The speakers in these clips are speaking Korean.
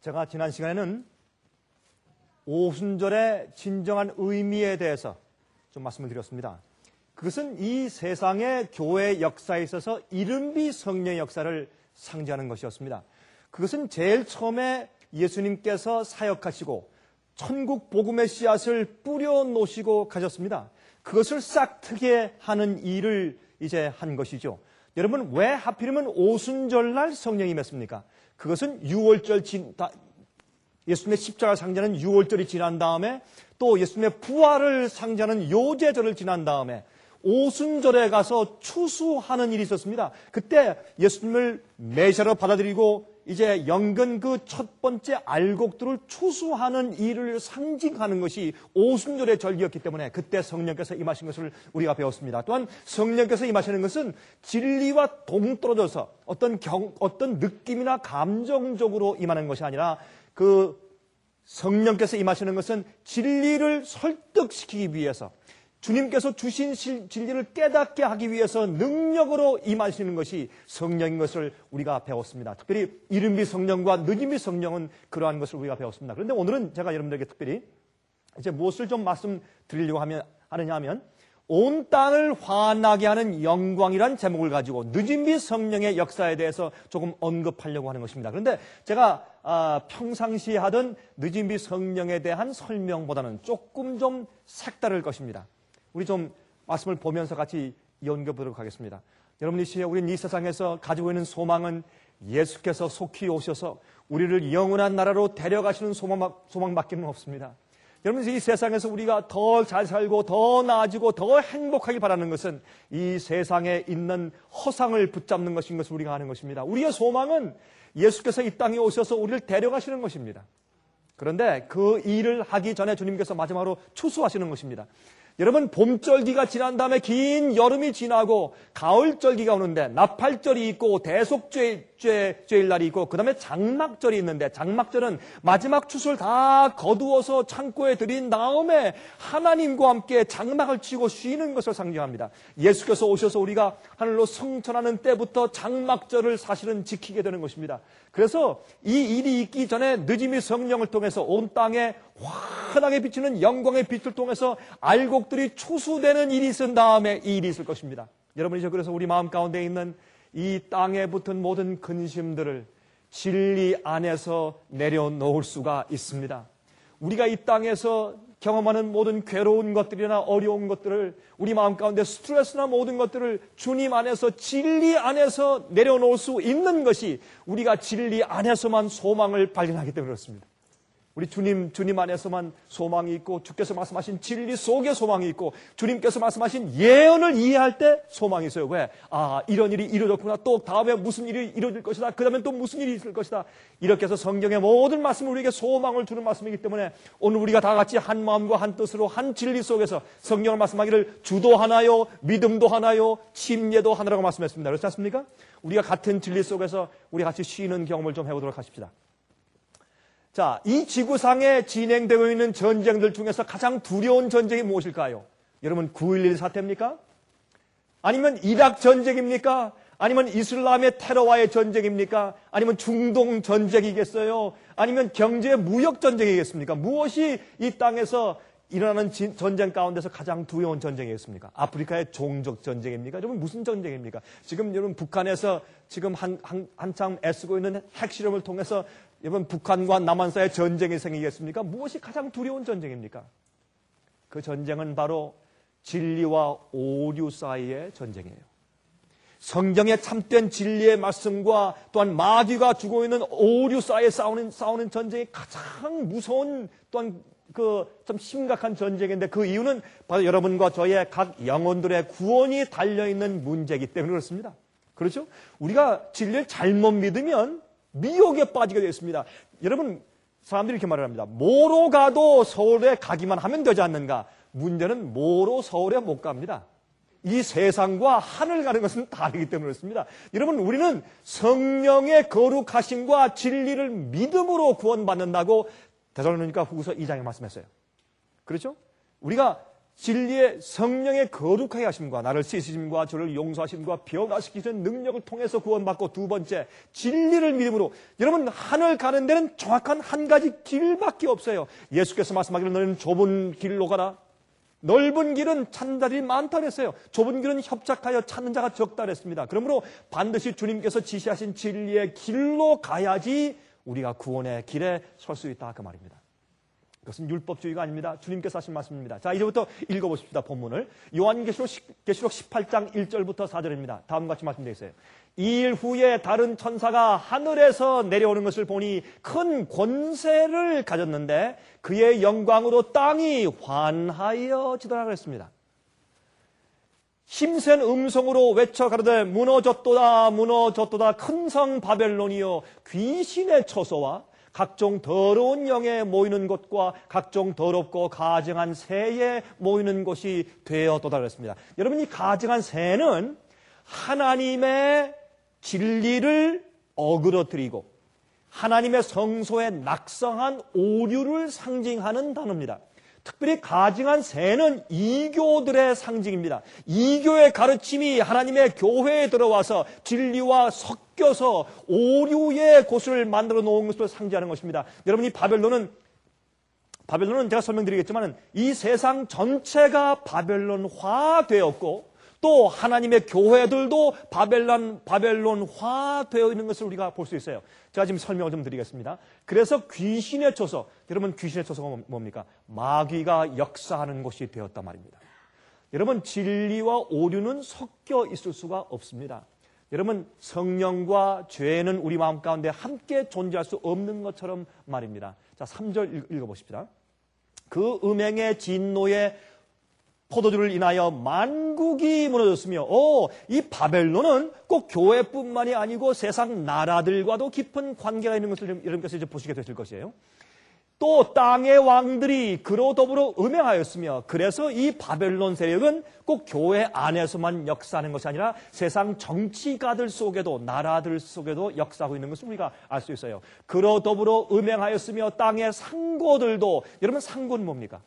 제가 지난 시간에는 오순절의 진정한 의미에 대해서 좀 말씀을 드렸습니다. 그것은 이 세상의 교회 역사에 있어서 이른비 성령의 역사를 상징하는 것이었습니다. 그것은 제일 처음에 예수님께서 사역하시고 천국 복음의 씨앗을 뿌려 놓으시고 가셨습니다. 그것을 싹트게 하는 일을 이제 한 것이죠. 여러분, 왜 하필이면 오순절날 성령이 임했습니까? 그것은 예수님의 십자가 상징하는 유월절이 지난 다음에 또 예수님의 부활을 상징하는 요제절을 지난 다음에 오순절에 가서 추수하는 일이 있었습니다. 그때 예수님을 메시아로 받아들이고 이제 연근 그 첫 번째 알곡들을 추수하는 일을 상징하는 것이 오순절의 절기였기 때문에 그때 성령께서 임하신 것을 우리가 배웠습니다. 또한 성령께서 임하시는 것은 진리와 동떨어져서 어떤 느낌이나 감정적으로 임하는 것이 아니라 그 성령께서 임하시는 것은 진리를 설득시키기 위해서 주님께서 주신 진리를 깨닫게 하기 위해서 능력으로 임하시는 것이 성령인 것을 우리가 배웠습니다. 특별히 이른비 성령과 늦은비 성령은 그러한 것을 우리가 배웠습니다. 그런데 오늘은 제가 여러분들에게 특별히 이제 무엇을 좀 말씀드리려고 하느냐 하면 온 땅을 환하게 하는 영광이란 제목을 가지고 늦은비 성령의 역사에 대해서 조금 언급하려고 하는 것입니다. 그런데 제가 평상시에 하던 늦은비 성령에 대한 설명보다는 조금 좀 색다를 것입니다. 우리 좀 말씀을 보면서 같이 연결보도록 하겠습니다. 여러분, 이 시에 우리는 이 세상에서 가지고 있는 소망은 예수께서 속히 오셔서 우리를 영원한 나라로 데려가시는 소망밖에는 없습니다. 여러분, 이 세상에서 우리가 더 잘 살고 더 나아지고 더 행복하길 바라는 것은 이 세상에 있는 허상을 붙잡는 것인 것을 우리가 아는 것입니다. 우리의 소망은 예수께서 이 땅에 오셔서 우리를 데려가시는 것입니다. 그런데 그 일을 하기 전에 주님께서 마지막으로 추수하시는 것입니다. 여러분, 봄절기가 지난 다음에 긴 여름이 지나고 가을절기가 오는데 나팔절이 있고 대속죄일날이 있고 그 다음에 장막절이 있는데 장막절은 마지막 추수를 다 거두어서 창고에 들인 다음에 하나님과 함께 장막을 치고 쉬는 것을 상징합니다. 예수께서 오셔서 우리가 하늘로 승천하는 때부터 장막절을 사실은 지키게 되는 것입니다. 그래서 이 일이 있기 전에 늦음이 성령을 통해서 온 땅에 환하게 비치는 영광의 빛을 통해서 알곡들이 추수되는 일이 있은 다음에 이 일이 있을 것입니다. 여러분이 그래서 우리 마음 가운데 있는 이 땅에 붙은 모든 근심들을 진리 안에서 내려놓을 수가 있습니다. 우리가 이 땅에서 경험하는 모든 괴로운 것들이나 어려운 것들을 우리 마음 가운데 스트레스나 모든 것들을 주님 안에서 진리 안에서 내려놓을 수 있는 것이 우리가 진리 안에서만 소망을 발견하기 때문에 그렇습니다. 우리 주님 안에서만 소망이 있고 주께서 말씀하신 진리 속에 소망이 있고 주님께서 말씀하신 예언을 이해할 때 소망이 있어요. 왜? 이런 일이 이루어졌구나. 또 다음에 무슨 일이 이루어질 것이다. 그 다음에 또 무슨 일이 있을 것이다. 이렇게 해서 성경의 모든 말씀은 우리에게 소망을 주는 말씀이기 때문에 오늘 우리가 다 같이 한 마음과 한 뜻으로 한 진리 속에서 성경을 말씀하기를 주도 하나요, 믿음도 하나요, 침례도 하나라고 말씀했습니다. 그렇지 않습니까? 우리가 같은 진리 속에서 우리 같이 쉬는 경험을 좀 해보도록 하십시다. 자, 이 지구상에 진행되고 있는 전쟁들 중에서 가장 두려운 전쟁이 무엇일까요? 여러분, 9.11 사태입니까? 아니면 이락 전쟁입니까? 아니면 이슬람의 테러와의 전쟁입니까? 아니면 중동 전쟁이겠어요? 아니면 경제 무역 전쟁이겠습니까? 무엇이 이 땅에서 일어나는 전쟁 가운데서 가장 두려운 전쟁이겠습니까? 아프리카의 종족 전쟁입니까? 여러분, 무슨 전쟁입니까? 지금 여러분 북한에서 지금 한참 애쓰고 있는 핵실험을 통해서 여러분 북한과 남한 사이의 전쟁이 생기겠습니까? 무엇이 가장 두려운 전쟁입니까? 그 전쟁은 바로 진리와 오류 사이의 전쟁이에요. 성경의 참된 진리의 말씀과 또한 마귀가 주고 있는 오류 사이에 싸우는 전쟁이 가장 무서운 또한 좀 심각한 전쟁인데 그 이유는 바로 여러분과 저의 각 영혼들의 구원이 달려있는 문제이기 때문에 그렇습니다. 그렇죠? 우리가 진리를 잘못 믿으면 미혹에 빠지게 되어 있습니다. 여러분, 사람들이 이렇게 말을 합니다. 뭐로 가도 서울에 가기만 하면 되지 않는가? 문제는 뭐로 서울에 못 갑니다. 이 세상과 하늘 가는 것은 다르기 때문에 그렇습니다. 여러분, 우리는 성령의 거룩하심과 진리를 믿음으로 구원받는다고 데살로니가 후서 2장에 말씀했어요. 그렇죠? 우리가 진리의 성령의 거룩하게 하심과 나를 씻으심과 저를 용서하심과 변화시키시는 능력을 통해서 구원받고, 두 번째, 진리를 믿음으로. 여러분, 하늘 가는 데는 정확한 한 가지 길밖에 없어요. 예수께서 말씀하기를 너는 좁은 길로 가라. 넓은 길은 찾는 자들이 많다 그랬어요. 좁은 길은 협착하여 찾는 자가 적다 그랬습니다. 그러므로 반드시 주님께서 지시하신 진리의 길로 가야지 우리가 구원의 길에 설 수 있다, 그 말입니다. 그것은 율법주의가 아닙니다. 주님께서 하신 말씀입니다. 자, 이제부터 읽어보십시다. 본문을. 요한계시록 18장 1절부터 4절입니다. 다음과 같이 말씀되어 있어요. 2일 후에 다른 천사가 하늘에서 내려오는 것을 보니 큰 권세를 가졌는데 그의 영광으로 땅이 환하여지더라 그랬습니다. 힘센 음성으로 외쳐 가로되 무너졌도다 무너졌도다 큰 성 바벨론이여, 귀신의 처소와 각종 더러운 영에 모이는 곳과 각종 더럽고 가증한 새에 모이는 곳이 되었도다 그랬습니다. 여러분, 이 가증한 새는 하나님의 진리를 어그러뜨리고 하나님의 성소에 낙성한 오류를 상징하는 단어입니다. 특별히 가증한 새는 이교들의 상징입니다. 이교의 가르침이 하나님의 교회에 들어와서 진리와 섞여서 오류의 곳을 만들어 놓은 것을 상징하는 것입니다. 여러분, 이 바벨론은 제가 설명드리겠지만 이 세상 전체가 바벨론화 되었고, 또 하나님의 교회들도 바벨론화 되어 있는 것을 우리가 볼 수 있어요. 제가 지금 설명을 좀 드리겠습니다. 그래서 귀신의 처소, 여러분, 귀신의 처소가 뭡니까? 마귀가 역사하는 곳이 되었단 말입니다. 여러분, 진리와 오류는 섞여 있을 수가 없습니다. 여러분, 성령과 죄는 우리 마음 가운데 함께 존재할 수 없는 것처럼 말입니다. 자, 3절 읽어보십시다. 그 음행의 진노에 포도주를 인하여 만국이 무너졌으며, 이 바벨론은 꼭 교회뿐만이 아니고 세상 나라들과도 깊은 관계가 있는 것을 여러분께서 이제 보시게 되실 것이에요. 또 땅의 왕들이 그로 더불어 음행하였으며, 그래서 이 바벨론 세력은 꼭 교회 안에서만 역사하는 것이 아니라 세상 정치가들 속에도, 나라들 속에도 역사하고 있는 것을 우리가 알 수 있어요. 그로 더불어 음행하였으며 땅의 상고들도, 여러분, 상고는 뭡니까?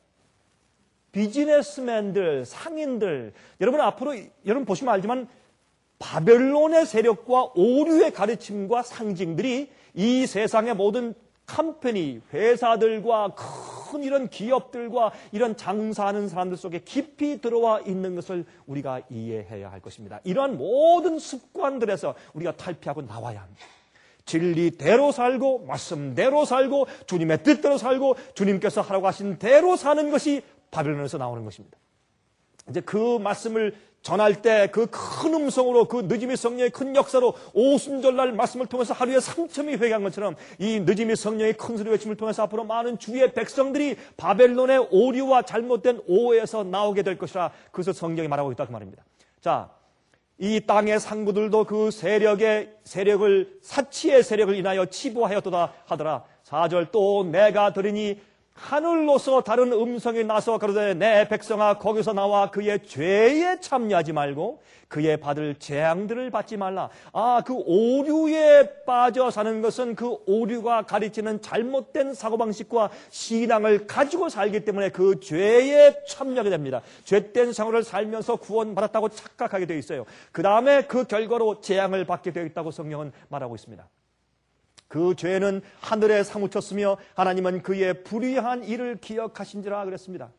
비즈니스맨들, 상인들, 여러분 앞으로 여러분 보시면 알지만 바벨론의 세력과 오류의 가르침과 상징들이 이 세상의 모든 컴퍼니, 회사들과 큰 이런 기업들과 이런 장사하는 사람들 속에 깊이 들어와 있는 것을 우리가 이해해야 할 것입니다. 이러한 모든 습관들에서 우리가 탈피하고 나와야 합니다. 진리대로 살고 말씀대로 살고 주님의 뜻대로 살고 주님께서 하라고 하신 대로 사는 것이 바벨론에서 나오는 것입니다. 이제 그 말씀을 전할 때 그 큰 음성으로, 그 느지미 성령의 큰 역사로 오순절날 말씀을 통해서 하루에 3,000명이 회개한 것처럼 이 느지미 성령의 큰 소리 외침을 통해서 앞으로 많은 주의 백성들이 바벨론의 오류와 잘못된 오해에서 나오게 될 것이라, 그것을 성경이 말하고 있다, 그 말입니다. 자, 이 땅의 상구들도 그 사치의 세력을 인하여 치부하였도다 하더라. 4절 또 내가 들으니 하늘로서 다른 음성이 나서 가로되 내 백성아 거기서 나와 그의 죄에 참여하지 말고 그의 받을 재앙들을 받지 말라. 그 오류에 빠져 사는 것은 그 오류가 가르치는 잘못된 사고방식과 신앙을 가지고 살기 때문에 그 죄에 참여하게 됩니다. 죄된 생활을 살면서 구원받았다고 착각하게 되어 있어요. 그 다음에 그 결과로 재앙을 받게 되어 있다고 성경은 말하고 있습니다. 그 죄는 하늘에 사무쳤으며 하나님은 그의 불의한 일을 기억하신지라 그랬습니다.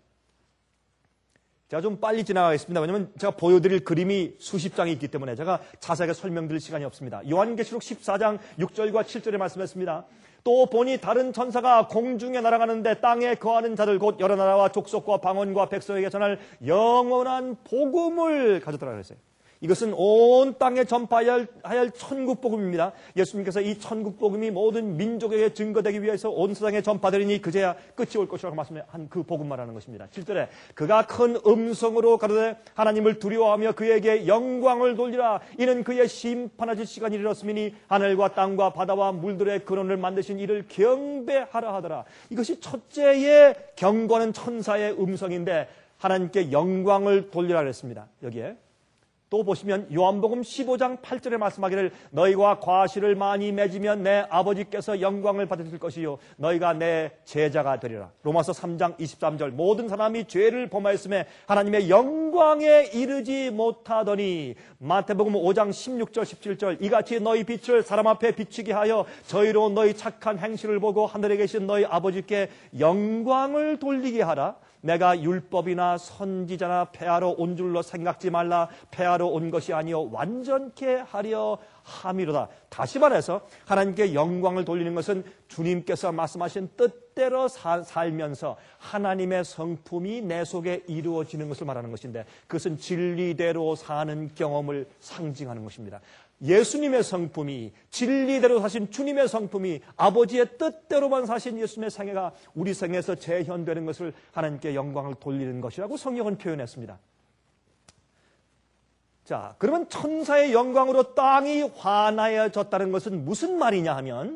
제가 좀 빨리 지나가겠습니다. 왜냐하면 제가 보여드릴 그림이 수십 장이 있기 때문에 제가 자세하게 설명드릴 시간이 없습니다. 요한계시록 14장 6절과 7절에 말씀했습니다. 또 보니 다른 천사가 공중에 날아가는데 땅에 거하는 자들 곧 여러 나라와 족속과 방언과 백성에게 전할 영원한 복음을 가졌더라 그랬어요. 이것은 온 땅에 전파해야 할 천국복음입니다. 예수님께서 이 천국복음이 모든 민족에게 증거되기 위해서 온 세상에 전파되리니 그제야 끝이 올 것이라고 말씀한 그 복음 말하는 것입니다. 7절에 그가 큰 음성으로 가로되 하나님을 두려워하며 그에게 영광을 돌리라. 이는 그의 심판하실 시간이 이르렀으니 하늘과 땅과 바다와 물들의 근원을 만드신 이를 경배하라 하더라. 이것이 첫째의 경고하는 천사의 음성인데 하나님께 영광을 돌리라 그랬습니다. 여기에 또 보시면 요한복음 15장 8절에 말씀하기를 너희가 과실을 많이 맺으면 내 아버지께서 영광을 받으실 것이요 너희가 내 제자가 되리라. 로마서 3장 23절 모든 사람이 죄를 범하였음에 하나님의 영광에 이르지 못하더니 마태복음 5장 16절 17절 이같이 너희 빛을 사람 앞에 비추게 하여 저희로 너희 착한 행실을 보고 하늘에 계신 너희 아버지께 영광을 돌리게 하라. 내가 율법이나 선지자나 폐하러 온 줄로 생각지 말라. 폐하러 온 것이 아니요 완전케 하려 함이로다. 다시 말해서 하나님께 영광을 돌리는 것은 주님께서 말씀하신 뜻대로 살면서 하나님의 성품이 내 속에 이루어지는 것을 말하는 것인데 그것은 진리대로 사는 경험을 상징하는 것입니다. 예수님의 성품이 진리대로 사신 주님의 성품이 아버지의 뜻대로만 사신 예수님의 생애가 우리 생에서 재현되는 것을 하나님께 영광을 돌리는 것이라고 성경은 표현했습니다. 자, 그러면 천사의 영광으로 땅이 환하여졌다는 것은 무슨 말이냐 하면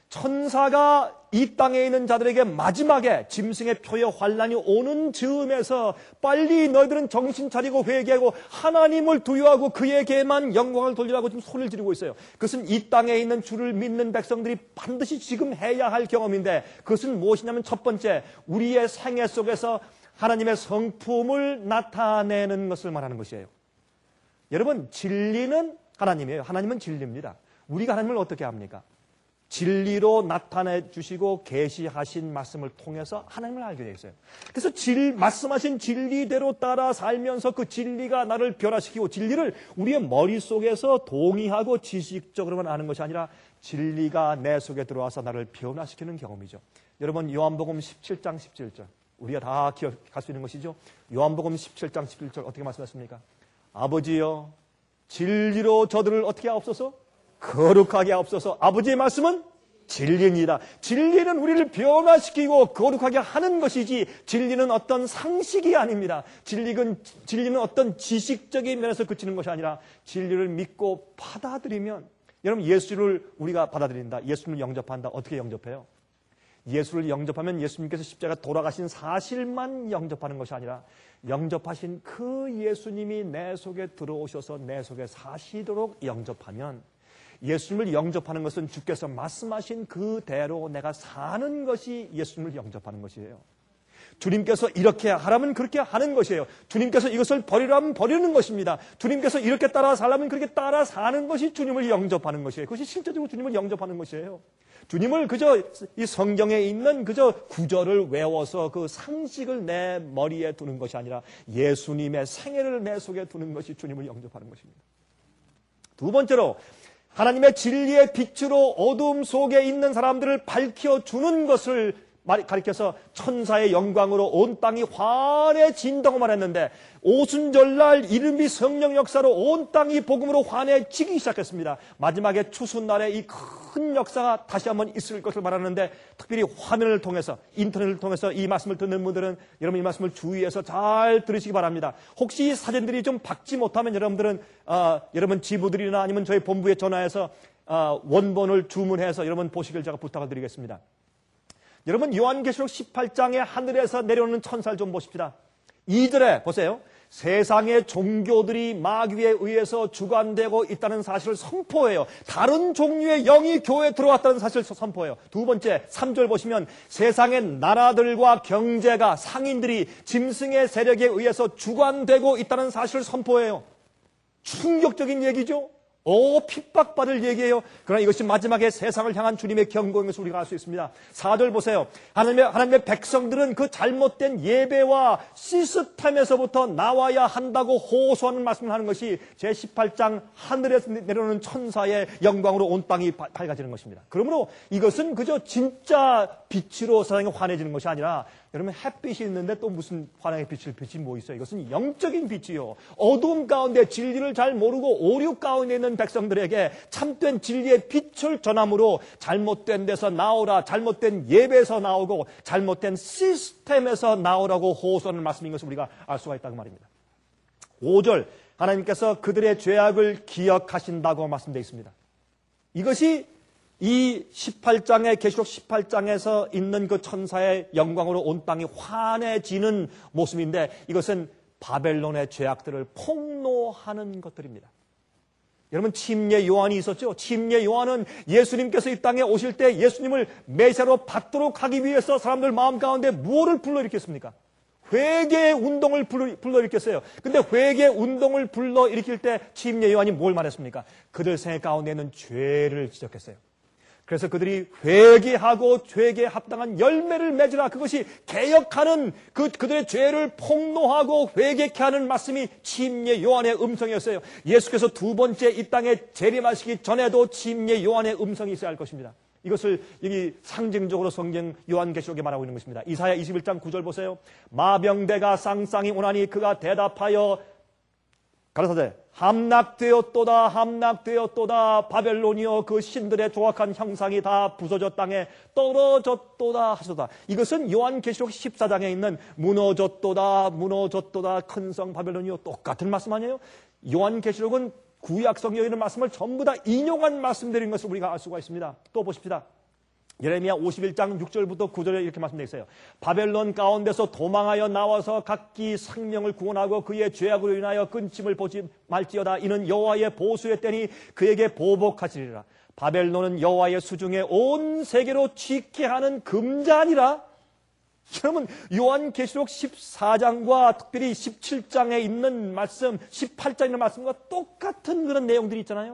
천사가 이 땅에 있는 자들에게 마지막에 짐승의 표의 환란이 오는 즈음에서 빨리 너희들은 정신 차리고 회개하고 하나님을 두려워하고 그에게만 영광을 돌리라고 지금 소리를 지르고 있어요. 그것은 이 땅에 있는 주를 믿는 백성들이 반드시 지금 해야 할 경험인데 그것은 무엇이냐면 첫 번째 우리의 생애 속에서 하나님의 성품을 나타내는 것을 말하는 것이에요. 여러분 진리는 하나님이에요. 하나님은 진리입니다. 우리가 하나님을 어떻게 합니까? 진리로 나타내 주시고 계시하신 말씀을 통해서 하나님을 알게 되어 있어요. 그래서 말씀하신 진리대로 따라 살면서 그 진리가 나를 변화시키고 진리를 우리의 머릿속에서 동의하고 지식적으로만 아는 것이 아니라 진리가 내 속에 들어와서 나를 변화시키는 경험이죠. 여러분 요한복음 17장 17절 우리가 다 기억할 수 있는 것이죠. 요한복음 17장 17절 어떻게 말씀하십니까? 아버지여 진리로 저들을 어떻게 하옵소서? 거룩하게 하옵소서. 아버지의 말씀은 진리입니다. 진리는 우리를 변화시키고 거룩하게 하는 것이지 진리는 어떤 상식이 아닙니다. 진리는 어떤 지식적인 면에서 그치는 것이 아니라 진리를 믿고 받아들이면 여러분 예수를 우리가 받아들인다. 예수를 영접한다. 어떻게 영접해요? 예수를 영접하면 예수님께서 십자가 돌아가신 사실만 영접하는 것이 아니라 영접하신 그 예수님이 내 속에 들어오셔서 내 속에 사시도록 영접하면 예수님을 영접하는 것은 주께서 말씀하신 그대로 내가 사는 것이 예수님을 영접하는 것이에요. 주님께서 이렇게 하라면 그렇게 하는 것이에요. 주님께서 이것을 버리라면 버리는 것입니다. 주님께서 이렇게 따라 살라면 그렇게 따라 사는 것이 주님을 영접하는 것이에요. 그것이 실제적으로 주님을 영접하는 것이에요. 주님을 그저 이 성경에 있는 그저 구절을 외워서 그 상식을 내 머리에 두는 것이 아니라 예수님의 생애를 내 속에 두는 것이 주님을 영접하는 것입니다. 두 번째로 하나님의 진리의 빛으로 어둠 속에 있는 사람들을 밝혀주는 것을 가리켜서 천사의 영광으로 온 땅이 환해진다고 말했는데 오순절날 이른비 성령 역사로 온 땅이 복음으로 환해지기 시작했습니다. 마지막에 추수날에 이 큰 역사가 다시 한번 있을 것을 말하는데 특별히 화면을 통해서 인터넷을 통해서 이 말씀을 듣는 분들은 여러분 이 말씀을 주의해서 잘 들으시기 바랍니다. 혹시 이 사진들이 좀 박지 못하면 여러분들은 여러분 지부들이나 아니면 저희 본부에 전화해서 원본을 주문해서 여러분 보시길 제가 부탁을 드리겠습니다. 여러분 요한계시록 18장에 하늘에서 내려오는 천사를 좀 보십시다. 2절에 보세요. 세상의 종교들이 마귀에 의해서 주관되고 있다는 사실을 선포해요. 다른 종류의 영이 교회에 들어왔다는 사실을 선포해요. 두 번째 3절 보시면 세상의 나라들과 경제가 상인들이 짐승의 세력에 의해서 주관되고 있다는 사실을 선포해요. 충격적인 얘기죠. 핍박받을 얘기예요. 그러나 이것이 마지막에 세상을 향한 주님의 경고인 것을 우리가 알 수 있습니다. 4절 보세요. 하나님의 백성들은 그 잘못된 예배와 시스템에서부터 나와야 한다고 호소하는 말씀을 하는 것이 제18장 하늘에서 내려오는 천사의 영광으로 온 땅이 밝아지는 것입니다. 그러므로 이것은 그저 진짜 빛으로 세상에 환해지는 것이 아니라 여러분 햇빛이 있는데 또 무슨 환하게 빛이 뭐 있어요? 이것은 영적인 빛이요. 어두움 가운데 진리를 잘 모르고 오류 가운데 있는 백성들에게 참된 진리의 빛을 전함으로 잘못된 데서 나오라, 잘못된 예배에서 나오고 잘못된 시스템에서 나오라고 호소하는 말씀인 것을 우리가 알 수가 있다고 말입니다. 5절 하나님께서 그들의 죄악을 기억하신다고 말씀되어 있습니다. 이것이 이 18장의 계시록 18장에서 있는 그 천사의 영광으로 온 땅이 환해지는 모습인데 이것은 바벨론의 죄악들을 폭로하는 것들입니다. 여러분, 침례 요한이 있었죠? 침례 요한은 예수님께서 이 땅에 오실 때 예수님을 메시아로 받도록 하기 위해서 사람들 마음 가운데 무엇을 불러일으켰습니까? 회개 운동을 불러일으켰어요. 근데 회개 운동을 불러일으킬 때 침례 요한이 뭘 말했습니까? 그들 생애 가운데 있는 죄를 지적했어요. 그래서 그들이 회개하고 죄에 합당한 열매를 맺으라. 그것이 개혁하는 그들의 죄를 폭로하고 회개케 하는 말씀이 침례 요한의 음성이었어요. 예수께서 두 번째 이 땅에 재림하시기 전에도 침례 요한의 음성이 있어야 할 것입니다. 이것을 여기 상징적으로 성경 요한계시록에 말하고 있는 것입니다. 이사야 21장 9절 보세요. 마병대가 쌍쌍이 오나니 그가 대답하여 가라사대 함락되었도다 함락되었도다 바벨론이여 그 신들의 조악한 형상이 다 부서져 땅에 떨어졌도다 하소다. 이것은 요한계시록 14장에 있는 무너졌도다 무너졌도다 큰 성 바벨론이여 똑같은 말씀 아니에요? 요한계시록은 구약 성경에 있는 말씀을 전부 다 인용한 말씀들인 것을 우리가 알 수가 있습니다. 또 보십시다. 예레미야 51장 6절부터 9절에 이렇게 말씀되어 있어요. 바벨론 가운데서 도망하여 나와서 각기 생명을 구원하고 그의 죄악으로 인하여 끊임을 보지 말지어다. 이는 여호와의 보수의 때니 그에게 보복하시리라. 바벨론은 여호와의 수중에 온 세계로 취케 하는 금잔이라. 여러분, 요한계시록 14장과 특별히 17장에 있는 말씀, 18장에 있는 말씀과 똑같은 그런 내용들이 있잖아요.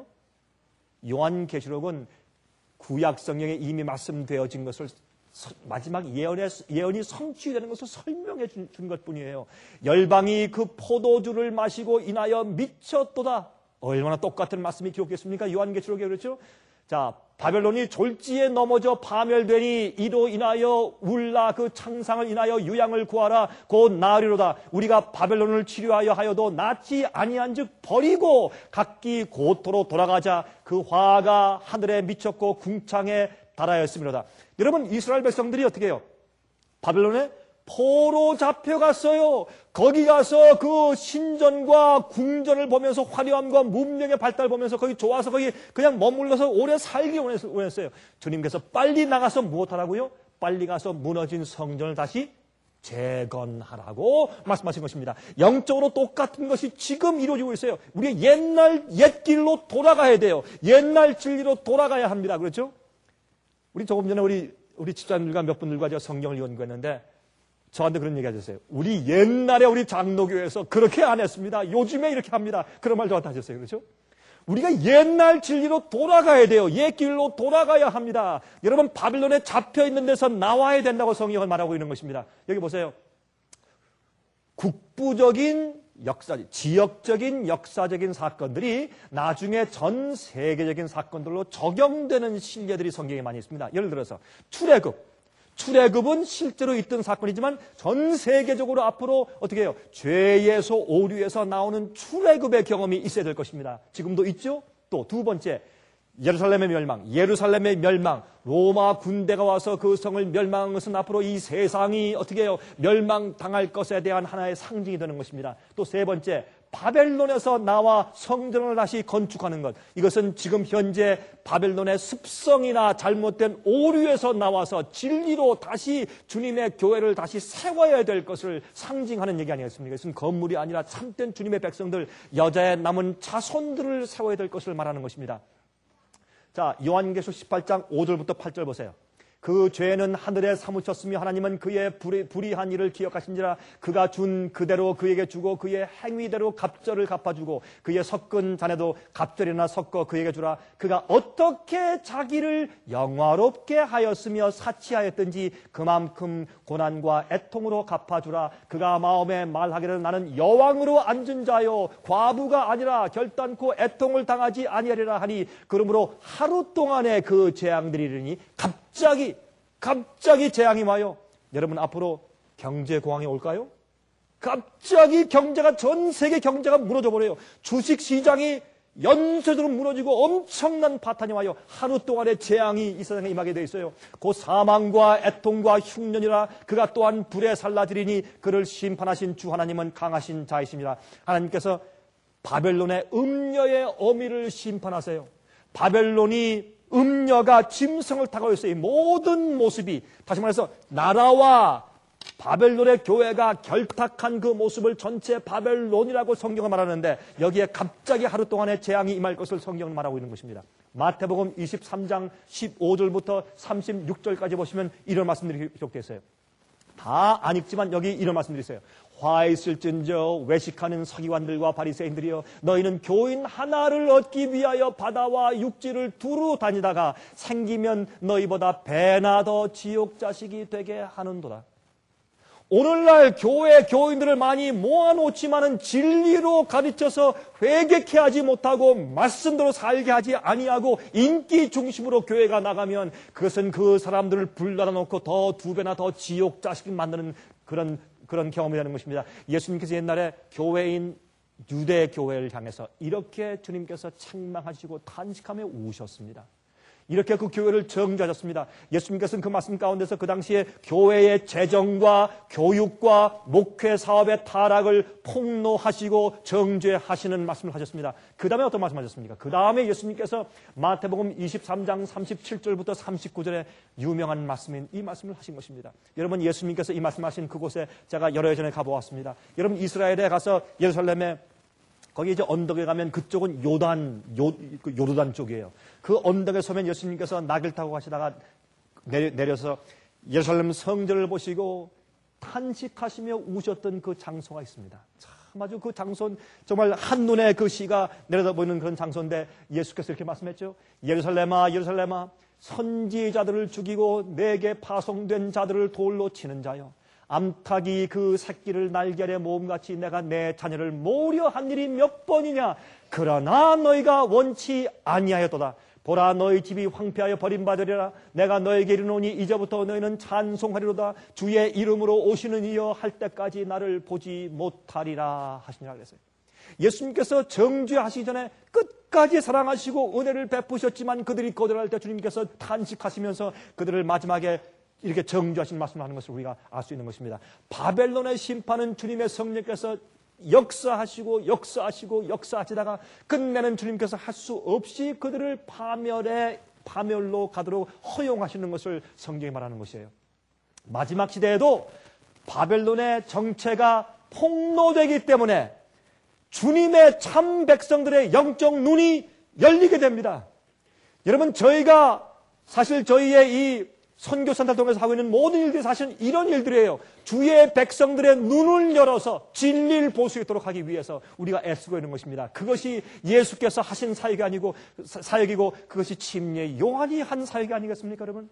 요한계시록은 구약 성경에 이미 말씀되어진 것을 마지막 예언이 성취되는 것을 설명해 준 것뿐이에요. 열방이 그 포도주를 마시고 인하여 미쳤도다. 얼마나 똑같은 말씀이 기록됐습니까? 요한계시록에 그렇죠? 자, 바벨론이 졸지에 넘어져 파멸되니 이로 인하여 울라. 그 창상을 인하여 유양을 구하라. 곧 나으리로다. 우리가 바벨론을 치료하여 하여도 낫지 아니한즉 버리고 각기 고토로 돌아가자. 그 화가 하늘에 미쳤고 궁창에 달하였음이로다. 여러분, 이스라엘 백성들이 어떻게 해요? 바벨론에 포로 잡혀갔어요. 거기 가서 그 신전과 궁전을 보면서 화려함과 문명의 발달을 보면서 거기 좋아서 거기 그냥 머물러서 오래 살기 원했어요. 주님께서 빨리 나가서 무엇하라고요? 빨리 가서 무너진 성전을 다시 재건하라고 말씀하신 것입니다. 영적으로 똑같은 것이 지금 이루어지고 있어요. 우리 옛 길로 돌아가야 돼요. 옛날 진리로 돌아가야 합니다. 그렇죠? 우리 조금 전에 우리 집사님들과 몇 분들과 제가 성경을 연구했는데 저한테 그런 얘기 하셨어요. 우리 옛날에 우리 장로교회에서 그렇게 안 했습니다. 요즘에 이렇게 합니다. 그런 말 저한테 하셨어요. 그렇죠? 우리가 옛날 진리로 돌아가야 돼요. 옛 길로 돌아가야 합니다. 여러분, 바빌론에 잡혀있는 데서 나와야 된다고 성경은 말하고 있는 것입니다. 여기 보세요. 국부적인 지역적인 역사적인 사건들이 나중에 전 세계적인 사건들로 적용되는 신뢰들이 성경에 많이 있습니다. 예를 들어서 출애굽은 실제로 있던 사건이지만 전 세계적으로 앞으로 어떻게 해요? 죄에서 오류에서 나오는 출애굽의 경험이 있어야 될 것입니다. 지금도 있죠? 또 두 번째, 예루살렘의 멸망, 로마 군대가 와서 그 성을 멸망한 것은 앞으로 이 세상이 어떻게 해요? 멸망당할 것에 대한 하나의 상징이 되는 것입니다. 또 세 번째, 바벨론에서 나와 성전을 다시 건축하는 것. 이것은 지금 현재 바벨론의 습성이나 잘못된 오류에서 나와서 진리로 다시 주님의 교회를 다시 세워야 될 것을 상징하는 얘기 아니겠습니까? 이것은 건물이 아니라 참된 주님의 백성들, 여자의 남은 자손들을 세워야 될 것을 말하는 것입니다. 자, 요한계시록 18장 5절부터 8절 보세요. 그 죄는 하늘에 사무쳤으며 하나님은 그의 불의한 일을 기억하신지라. 그가 준 그대로 그에게 주고 그의 행위대로 갑절을 갚아주고 그의 섞은 잔에도 갑절이나 섞어 그에게 주라. 그가 어떻게 자기를 영화롭게 하였으며 사치하였든지 그만큼 고난과 애통으로 갚아주라. 그가 마음에 말하기를 나는 여왕으로 앉은 자요 과부가 아니라 결단코 애통을 당하지 아니하리라 하니, 그러므로 하루 동안에 그 재앙들이 이르니 갑자기 재앙이 와요. 여러분, 앞으로 경제 공황이 올까요? 갑자기 전 세계 경제가 무너져 버려요. 주식 시장이 연쇄적으로 무너지고 엄청난 파탄이 와요. 하루 동안의 재앙이 이 세상에 임하게 되어 있어요. 곧 사망과 애통과 흉년이라. 그가 또한 불에 살라지리니 그를 심판하신 주 하나님은 강하신 자이십니다. 하나님께서 바벨론의 음녀의 어미를 심판하세요. 바벨론이 음녀가 짐승을 타고 있어요. 이 모든 모습이, 다시 말해서 나라와 바벨론의 교회가 결탁한 그 모습을 전체 바벨론이라고 성경은 말하는데 여기에 갑자기 하루 동안의 재앙이 임할 것을 성경은 말하고 있는 것입니다. 마태복음 23장 15절부터 36절까지 보시면 이런 말씀들이 기록되어 있어요. 다 안 읽지만 여기 이런 말씀들이 있어요. 화 있을진저 외식하는 서기관들과 바리새인들이여 너희는 교인 하나를 얻기 위하여 바다와 육지를 두루 다니다가 생기면 너희보다 배나 더 지옥 자식이 되게 하는도다. 오늘날 교회 교인들을 많이 모아놓지만은 진리로 가르쳐서 회개케 하지 못하고 말씀대로 살게 하지 아니하고 인기 중심으로 교회가 나가면 그것은 그 사람들을 불러다 놓고 더 두 배나 더 지옥 자식을 만드는 그런 경험이 되는 것입니다. 예수님께서 옛날에 교회인 유대 교회를 향해서 이렇게 주님께서 책망하시고 탄식하며 우셨습니다. 이렇게 그 교회를 정죄하셨습니다. 예수님께서는 그 말씀 가운데서 그 당시에 교회의 재정과 교육과 목회 사업의 타락을 폭로하시고 정죄하시는 말씀을 하셨습니다. 그 다음에 어떤 말씀 하셨습니까? 그 다음에 예수님께서 마태복음 23장 37절부터 39절에 유명한 말씀인 이 말씀을 하신 것입니다. 여러분, 예수님께서 이 말씀하신 그곳에 제가 여러 해 전에 가보았습니다. 여러분, 이스라엘에 가서 예루살렘에 거기 이제 언덕에 가면 그쪽은 요르단 쪽이에요. 그 언덕에 서면 예수님께서 낙을 타고 가시다가 내려서 예루살렘 성전을 보시고 탄식하시며 우셨던 그 장소가 있습니다. 참 아주 그 장소는 정말 한눈에 그 시가 내려다보이는 그런 장소인데 예수께서 이렇게 말씀했죠. 예루살렘아 예루살렘아 선지자들을 죽이고 내게 파송된 자들을 돌로 치는 자여 암탉이 그 새끼를 날개 아래 모음같이 내가 내 자녀를 모으려 한 일이 몇 번이냐. 그러나 너희가 원치 아니하였도다. 보라 너희 집이 황폐하여 버림받으리라. 내가 너에게 이르노니 이제부터 너희는 찬송하리로다. 주의 이름으로 오시는 이여 할 때까지 나를 보지 못하리라 하시니라 그랬어요. 예수님께서 정죄하시기 전에 끝까지 사랑하시고 은혜를 베푸셨지만 그들이 거절할 때 주님께서 탄식하시면서 그들을 마지막에 이렇게 정죄하신 말씀을 하는 것을 우리가 알 수 있는 것입니다. 바벨론의 심판은 주님의 성령께서 역사하시다가 끝내는 주님께서 할 수 없이 그들을 파멸로 가도록 허용하시는 것을 성경이 말하는 것이에요. 마지막 시대에도 바벨론의 정체가 폭로되기 때문에 주님의 참 백성들의 영적 눈이 열리게 됩니다. 여러분, 저희가 사실 저희의 이 선교센터 통해서 하고 있는 모든 일들이 사실 이런 일들이에요. 주의 백성들의 눈을 열어서 진리를 볼 수 있도록 하기 위해서 우리가 애쓰고 있는 것입니다. 그것이 예수께서 하신 사역이고 그것이 침례 요한이 한 사역이 아니겠습니까, 여러분?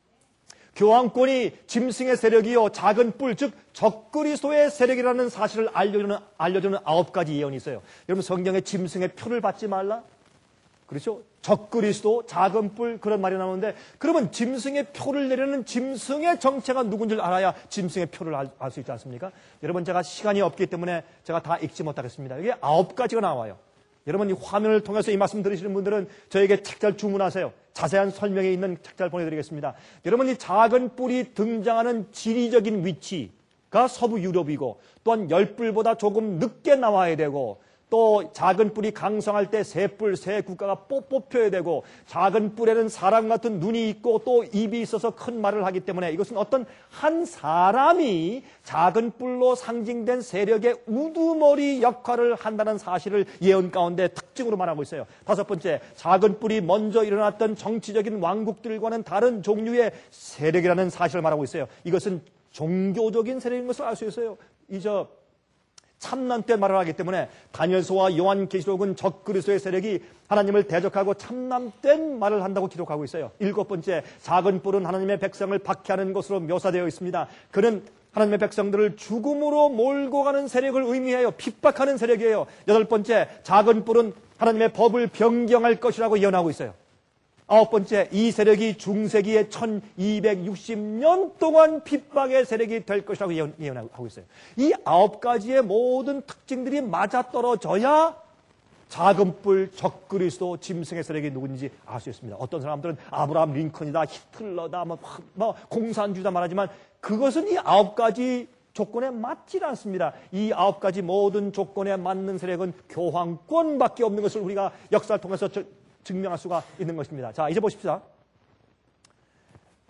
교황권이 짐승의 세력이요 작은 뿔, 즉 적그리스도의 세력이라는 사실을 알려주는 9가지 예언이 있어요. 여러분, 성경에 짐승의 표를 받지 말라? 그렇죠? 적그리스도, 작은 뿔 그런 말이 나오는데 그러면 짐승의 표를 내리는 짐승의 정체가 누군지를 알아야 짐승의 표를 알 수 있지 않습니까? 여러분, 제가 시간이 없기 때문에 제가 다 읽지 못하겠습니다. 이게 9가지가 나와요. 여러분, 이 화면을 통해서 이 말씀 들으시는 분들은 저에게 책자를 주문하세요. 자세한 설명이 있는 책자를 보내드리겠습니다. 여러분, 이 작은 뿔이 등장하는 지리적인 위치가 서부 유럽이고 또한 10뿔보다 조금 늦게 나와야 되고 또 작은 뿔이 강성할 때 새 국가가 뽑혀야 되고 작은 뿔에는 사람 같은 눈이 있고 또 입이 있어서 큰 말을 하기 때문에 이것은 어떤 한 사람이 작은 뿔로 상징된 세력의 우두머리 역할을 한다는 사실을 예언 가운데 특징으로 말하고 있어요. 5번째, 작은 뿔이 먼저 일어났던 정치적인 왕국들과는 다른 종류의 세력이라는 사실을 말하고 있어요. 이것은 종교적인 세력인 것을 알 수 있어요. 참남 때 말을 하기 때문에 다니엘서와 요한계시록은 적그리스도의 세력이 하나님을 대적하고 참남된 말을 한다고 기록하고 있어요. 7번째, 작은 뿔은 하나님의 백성을 박해하는 것으로 묘사되어 있습니다. 그는 하나님의 백성들을 죽음으로 몰고 가는 세력을 의미해요. 핍박하는 세력이에요. 8번째, 작은 뿔은 하나님의 법을 변경할 것이라고 예언하고 있어요. 9번째, 이 세력이 중세기에 1260년 동안 핍박의 세력이 될 것이라고 예언하고 있어요. 이 9가지의 모든 특징들이 맞아떨어져야 작은 뿔, 적그리스도, 짐승의 세력이 누군지 알 수 있습니다. 어떤 사람들은 아브라함 링컨이다, 히틀러다, 공산주의다 말하지만 그것은 이 9가지 조건에 맞지 않습니다. 이 9가지 모든 조건에 맞는 세력은 교황권밖에 없는 것을 우리가 역사를 통해서 증명할 수가 있는 것입니다. 자, 이제 보십시다.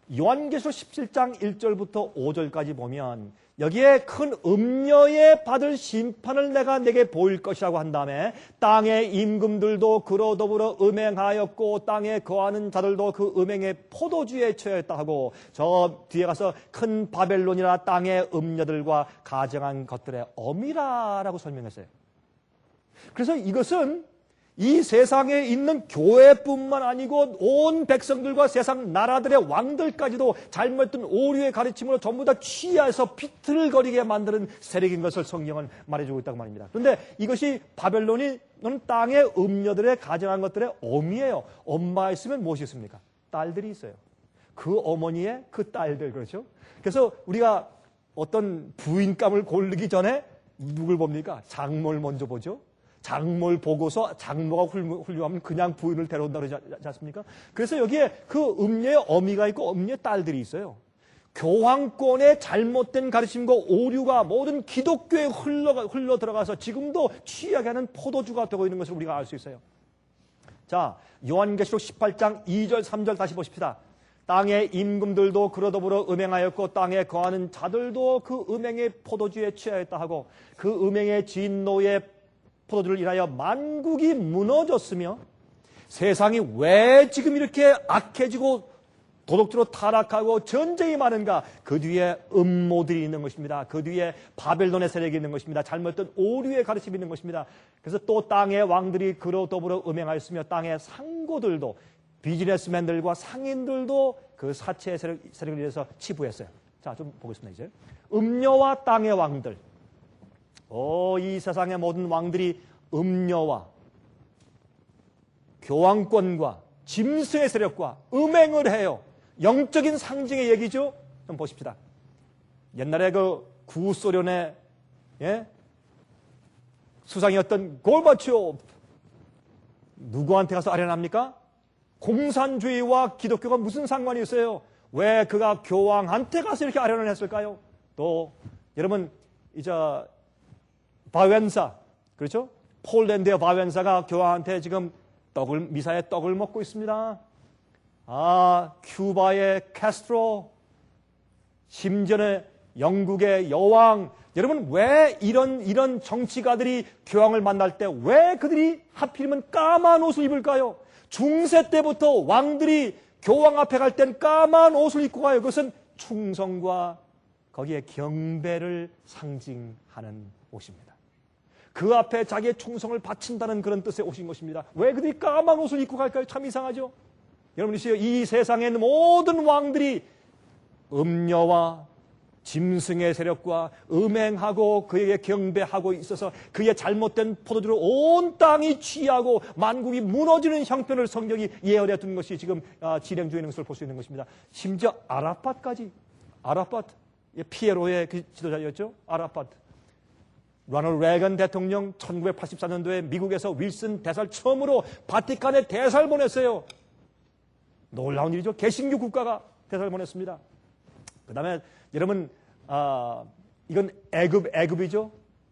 요한계시록 17장 1절부터 5절까지 보면 여기에 큰 음녀에 받을 심판을 내가 내게 보일 것이라고 한 다음에 땅의 임금들도 그로 더불어 음행하였고 땅에 거하는 자들도 그 음행의 포도주에 취하였다 하고 저 뒤에 가서 큰 바벨론이라 땅의 음녀들과 가정한 것들의 어미라라고 설명했어요. 그래서 이것은 이 세상에 있는 교회뿐만 아니고 온 백성들과 세상 나라들의 왕들까지도 잘못된 오류의 가르침으로 전부 다 취해서 비틀거리게 만드는 세력인 것을 성경은 말해주고 있다고 말입니다. 그런데 이것이 바벨론이 땅의 음녀들의 가정한 것들의 어미예요. 엄마가 있으면 무엇이 있습니까? 딸들이 있어요. 그 어머니의 그 딸들, 그렇죠? 그래서 우리가 어떤 부인감을 고르기 전에 누굴 봅니까? 장모를 먼저 보죠. 장모를 보고서 장모가 훌륭하면 그냥 부인을 데려온다 그러지 않습니까? 그래서 여기에 그 음녀의 어미가 있고 음녀의 딸들이 있어요. 교황권의 잘못된 가르침과 오류가 모든 기독교에 흘러 들어가서 지금도 취하게 하는 포도주가 되고 있는 것을 우리가 알 수 있어요. 자, 요한계시록 18장 2절 3절 다시 보십시다. 땅의 임금들도 그로 더불어 음행하였고 땅에 거하는 자들도 그 음행의 포도주에 취하였다 하고 그 음행의 진노의 포도주를 인하여 만국이 무너졌으며 세상이 왜 지금 이렇게 악해지고 도덕적으로 타락하고 전쟁이 많은가? 그 뒤에 음모들이 있는 것입니다. 그 뒤에 바벨론의 세력이 있는 것입니다. 잘못된 오류의 가르침이 있는 것입니다. 그래서 또 땅의 왕들이 그로 더불어 음행하였으며 땅의 상고들도 비즈니스맨들과 상인들도 그 사체의 세력을 위해서 치부했어요. 자, 좀 보겠습니다. 이제 음녀와 땅의 왕들. 이 세상의 모든 왕들이 음녀와 교황권과 짐승의 세력과 음행을 해요. 영적인 상징의 얘기죠. 좀 보십시다. 옛날에 그 구소련의 수상이었던 골바초프 누구한테 가서 아련합니까? 공산주의와 기독교가 무슨 상관이 있어요? 왜 그가 교황한테 가서 이렇게 아련을 했을까요? 또 여러분 이제 바웬사, 그렇죠? 폴란드의 바웬사가 교황한테 지금 미사에 떡을 먹고 있습니다. 큐바의 카스트로, 심지어는 영국의 여왕. 여러분, 왜 이런 정치가들이 교황을 만날 때 왜 그들이 하필이면 까만 옷을 입을까요? 중세 때부터 왕들이 교황 앞에 갈 땐 까만 옷을 입고 가요. 그것은 충성과 거기에 경배를 상징하는 옷입니다. 그 앞에 자기의 충성을 바친다는 그런 뜻의 옷인 것입니다. 왜 그들이 까만 옷을 입고 갈까요? 참 이상하죠? 여러분, 이 세상에 있는 모든 왕들이 음녀와 짐승의 세력과 음행하고 그에게 경배하고 있어서 그의 잘못된 포도주로 온 땅이 취하고 만국이 무너지는 형편을 성경이 예언해 둔 것이 지금 진행 중에 있는 것을 볼 수 있는 것입니다. 심지어 아라팟까지, 피에로의 그 지도자였죠. 아라팟. 로널드 레이건 대통령 1984년도에 미국에서 윌슨 대사를 처음으로 바티칸에 대사를 보냈어요. 놀라운 일이죠. 개신교 국가가 대사를 보냈습니다. 그 다음에 여러분 이건 애굽이죠.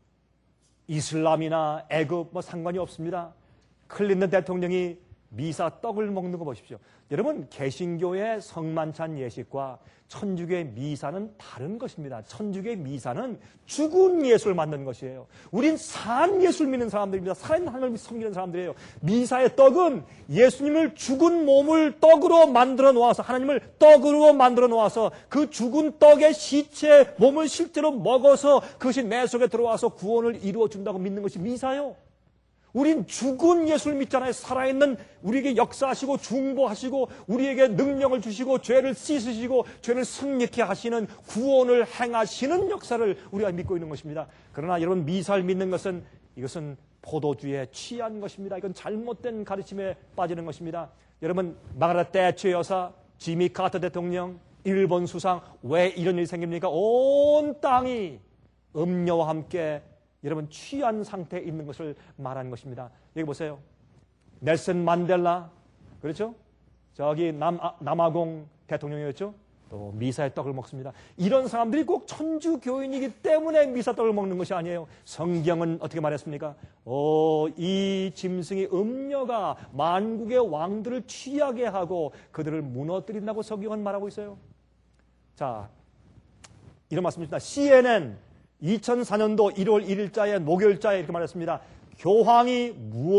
이슬람이나 애굽 뭐 상관이 없습니다. 클린턴 대통령이 미사 떡을 먹는 거 보십시오. 여러분, 개신교의 성만찬 예식과 천주교의 미사는 다른 것입니다. 천주교의 미사는 죽은 예수를 만드는 것이에요. 우린 산 예수를 믿는 사람들입니다. 살아있는 하나님을 섬기는 사람들이에요. 미사의 떡은 예수님을 죽은 몸을 떡으로 만들어 놓아서, 하나님을 떡으로 만들어 놓아서 그 죽은 떡의 시체 몸을 실제로 먹어서 그것이 내 속에 들어와서 구원을 이루어 준다고 믿는 것이 미사요. 우린 죽은 예수를 믿잖아요. 살아있는 우리에게 역사하시고 중보하시고 우리에게 능력을 주시고 죄를 씻으시고 죄를 승리케 하시는 구원을 행하시는 역사를 우리가 믿고 있는 것입니다. 그러나 여러분, 미사를 믿는 것은 이것은 포도주에 취한 것입니다. 이건 잘못된 가르침에 빠지는 것입니다. 여러분, 마가렛 대처 여사, 지미 카터 대통령, 일본 수상, 왜 이런 일이 생깁니까? 온 땅이 음녀와 함께 여러분 취한 상태에 있는 것을 말하는 것입니다. 여기 보세요. 넬슨 만델라, 그렇죠? 저기 남아공 대통령이었죠. 또 미사의 떡을 먹습니다. 이런 사람들이 꼭 천주교인이기 때문에 미사떡을 먹는 것이 아니에요. 성경은 어떻게 말했습니까? 이 짐승이 음녀가 만국의 왕들을 취하게 하고 그들을 무너뜨린다고 성경은 말하고 있어요. 자, 이런 말씀입니다. CNN 2004년도 1월 1일자에 목요일자에 이렇게 말했습니다. 교황이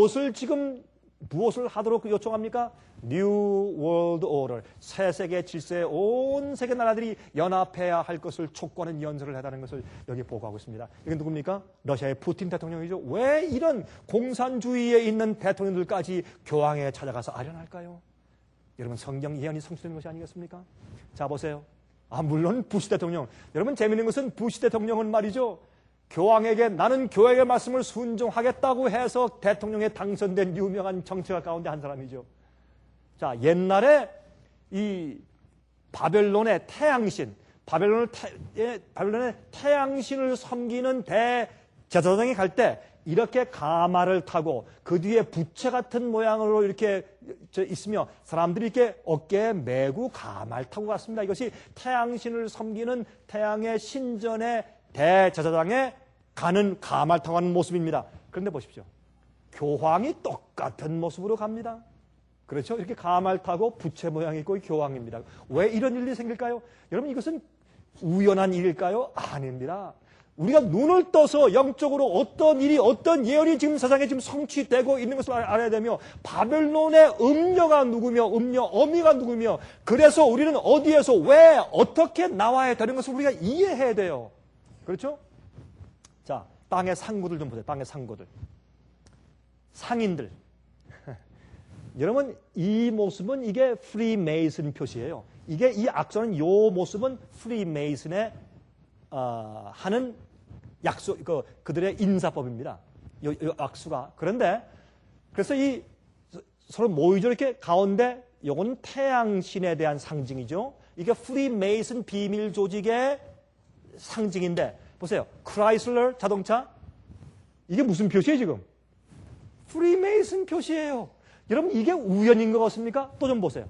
무엇을 하도록 요청합니까? New World Order, 새 세계 질서에 온 세계 나라들이 연합해야 할 것을 촉구하는 연설을 해다는 것을 여기 보고하고 있습니다. 이게 누굽니까? 러시아의 푸틴 대통령이죠. 왜 이런 공산주의에 있는 대통령들까지 교황에 찾아가서 아련할까요? 여러분, 성경 예언이 성취되는 것이 아니겠습니까? 자, 보세요. 물론 부시 대통령. 여러분, 재미있는 것은 부시 대통령은 말이죠. 교황에게 나는 교회의 말씀을 순종하겠다고 해서 대통령에 당선된 유명한 정치가 가운데 한 사람이죠. 자, 옛날에 이 바벨론의 태양신, 바벨론의 태양신을 섬기는 대제사장이 갈 때 이렇게 가마를 타고 그 뒤에 부채 같은 모양으로 이렇게 있으며 사람들이 이렇게 어깨에 메고 가마를 타고 갔습니다. 이것이 태양신을 섬기는 태양의 신전의 대제사장에 가는 가마를 타고 가는 모습입니다. 그런데 보십시오. 교황이 똑같은 모습으로 갑니다. 그렇죠? 이렇게 가마를 타고 부채 모양이 있고 교황입니다. 왜 이런 일이 생길까요? 여러분, 이것은 우연한 일일까요? 아닙니다. 우리가 눈을 떠서 영적으로 어떤 일이, 어떤 예언이 지금 세상에 지금 성취되고 있는 것을 알아야 되며, 바벨론의 음녀가 누구며, 어미가 누구며, 그래서 우리는 어디에서 왜 어떻게 나와야 되는 것을 우리가 이해해야 돼요. 그렇죠? 자, 땅의 상구들 좀 보세요. 땅의 상구들. 상인들. 여러분, 이 모습은 이게 프리메이슨 표시예요. 이게 이 악수는 이 모습은 프리메이슨의 하는 약속, 그들의 인사법입니다. 이 악수가. 그런데 그래서 이 서로 모이죠. 이렇게 가운데 요건 태양신에 대한 상징이죠. 이게 프리메이슨 비밀 조직의 상징인데 보세요. 크라이슬러 자동차 이게 무슨 표시예요 지금? 프리메이슨 표시예요. 여러분 이게 우연인 것 같습니까? 또 좀 보세요.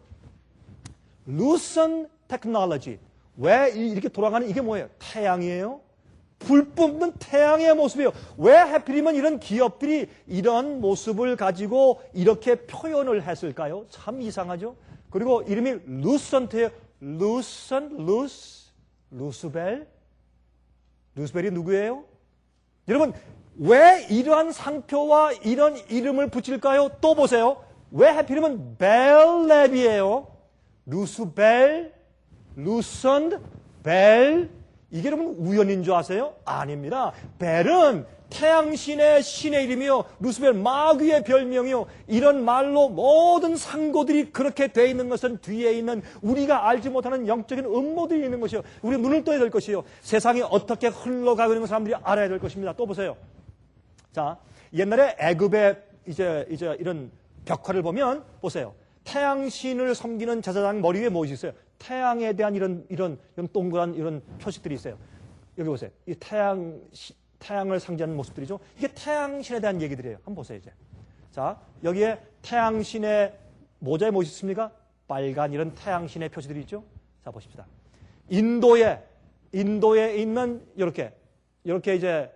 루선 테크놀로지. 왜 이렇게 돌아가는 이게 뭐예요? 태양이에요. 불 뿜는 태양의 모습이에요. 왜 하필이면 이런 기업들이 이런 모습을 가지고 이렇게 표현을 했을까요? 참 이상하죠. 그리고 이름이 루선트예요. 루스벨. 루스벨이 누구예요? 여러분 왜 이러한 상표와 이런 이름을 붙일까요? 또 보세요. 왜 하필이면 벨랩이에요? 루스벨, 루선, 벨. 이게 여러분 우연인 줄 아세요? 아닙니다. 벨은 태양신의 신의 이름이요. 루스벨 마귀의 별명이요. 이런 말로 모든 상고들이 그렇게 돼 있는 것은 뒤에 있는 우리가 알지 못하는 영적인 음모들이 있는 것이요. 우리 눈을 떠야 될 것이요. 세상이 어떻게 흘러가고 있는 걸 사람들이 알아야 될 것입니다. 또 보세요. 자, 옛날에 애굽의 이제 이런 벽화를 보면 보세요. 태양신을 섬기는 제사장 머리 위에 무엇이 있어요? 태양에 대한 이런 동그란 이런 표식들이 있어요. 여기 보세요. 이 태양을 상징하는 모습들이죠. 이게 태양신에 대한 얘기들이에요. 한번 보세요, 이제. 자, 여기에 태양신의 모자에 무엇이 있습니까? 빨간 이런 태양신의 표시들이 있죠. 자, 보십시다. 인도에 있는 이렇게 이제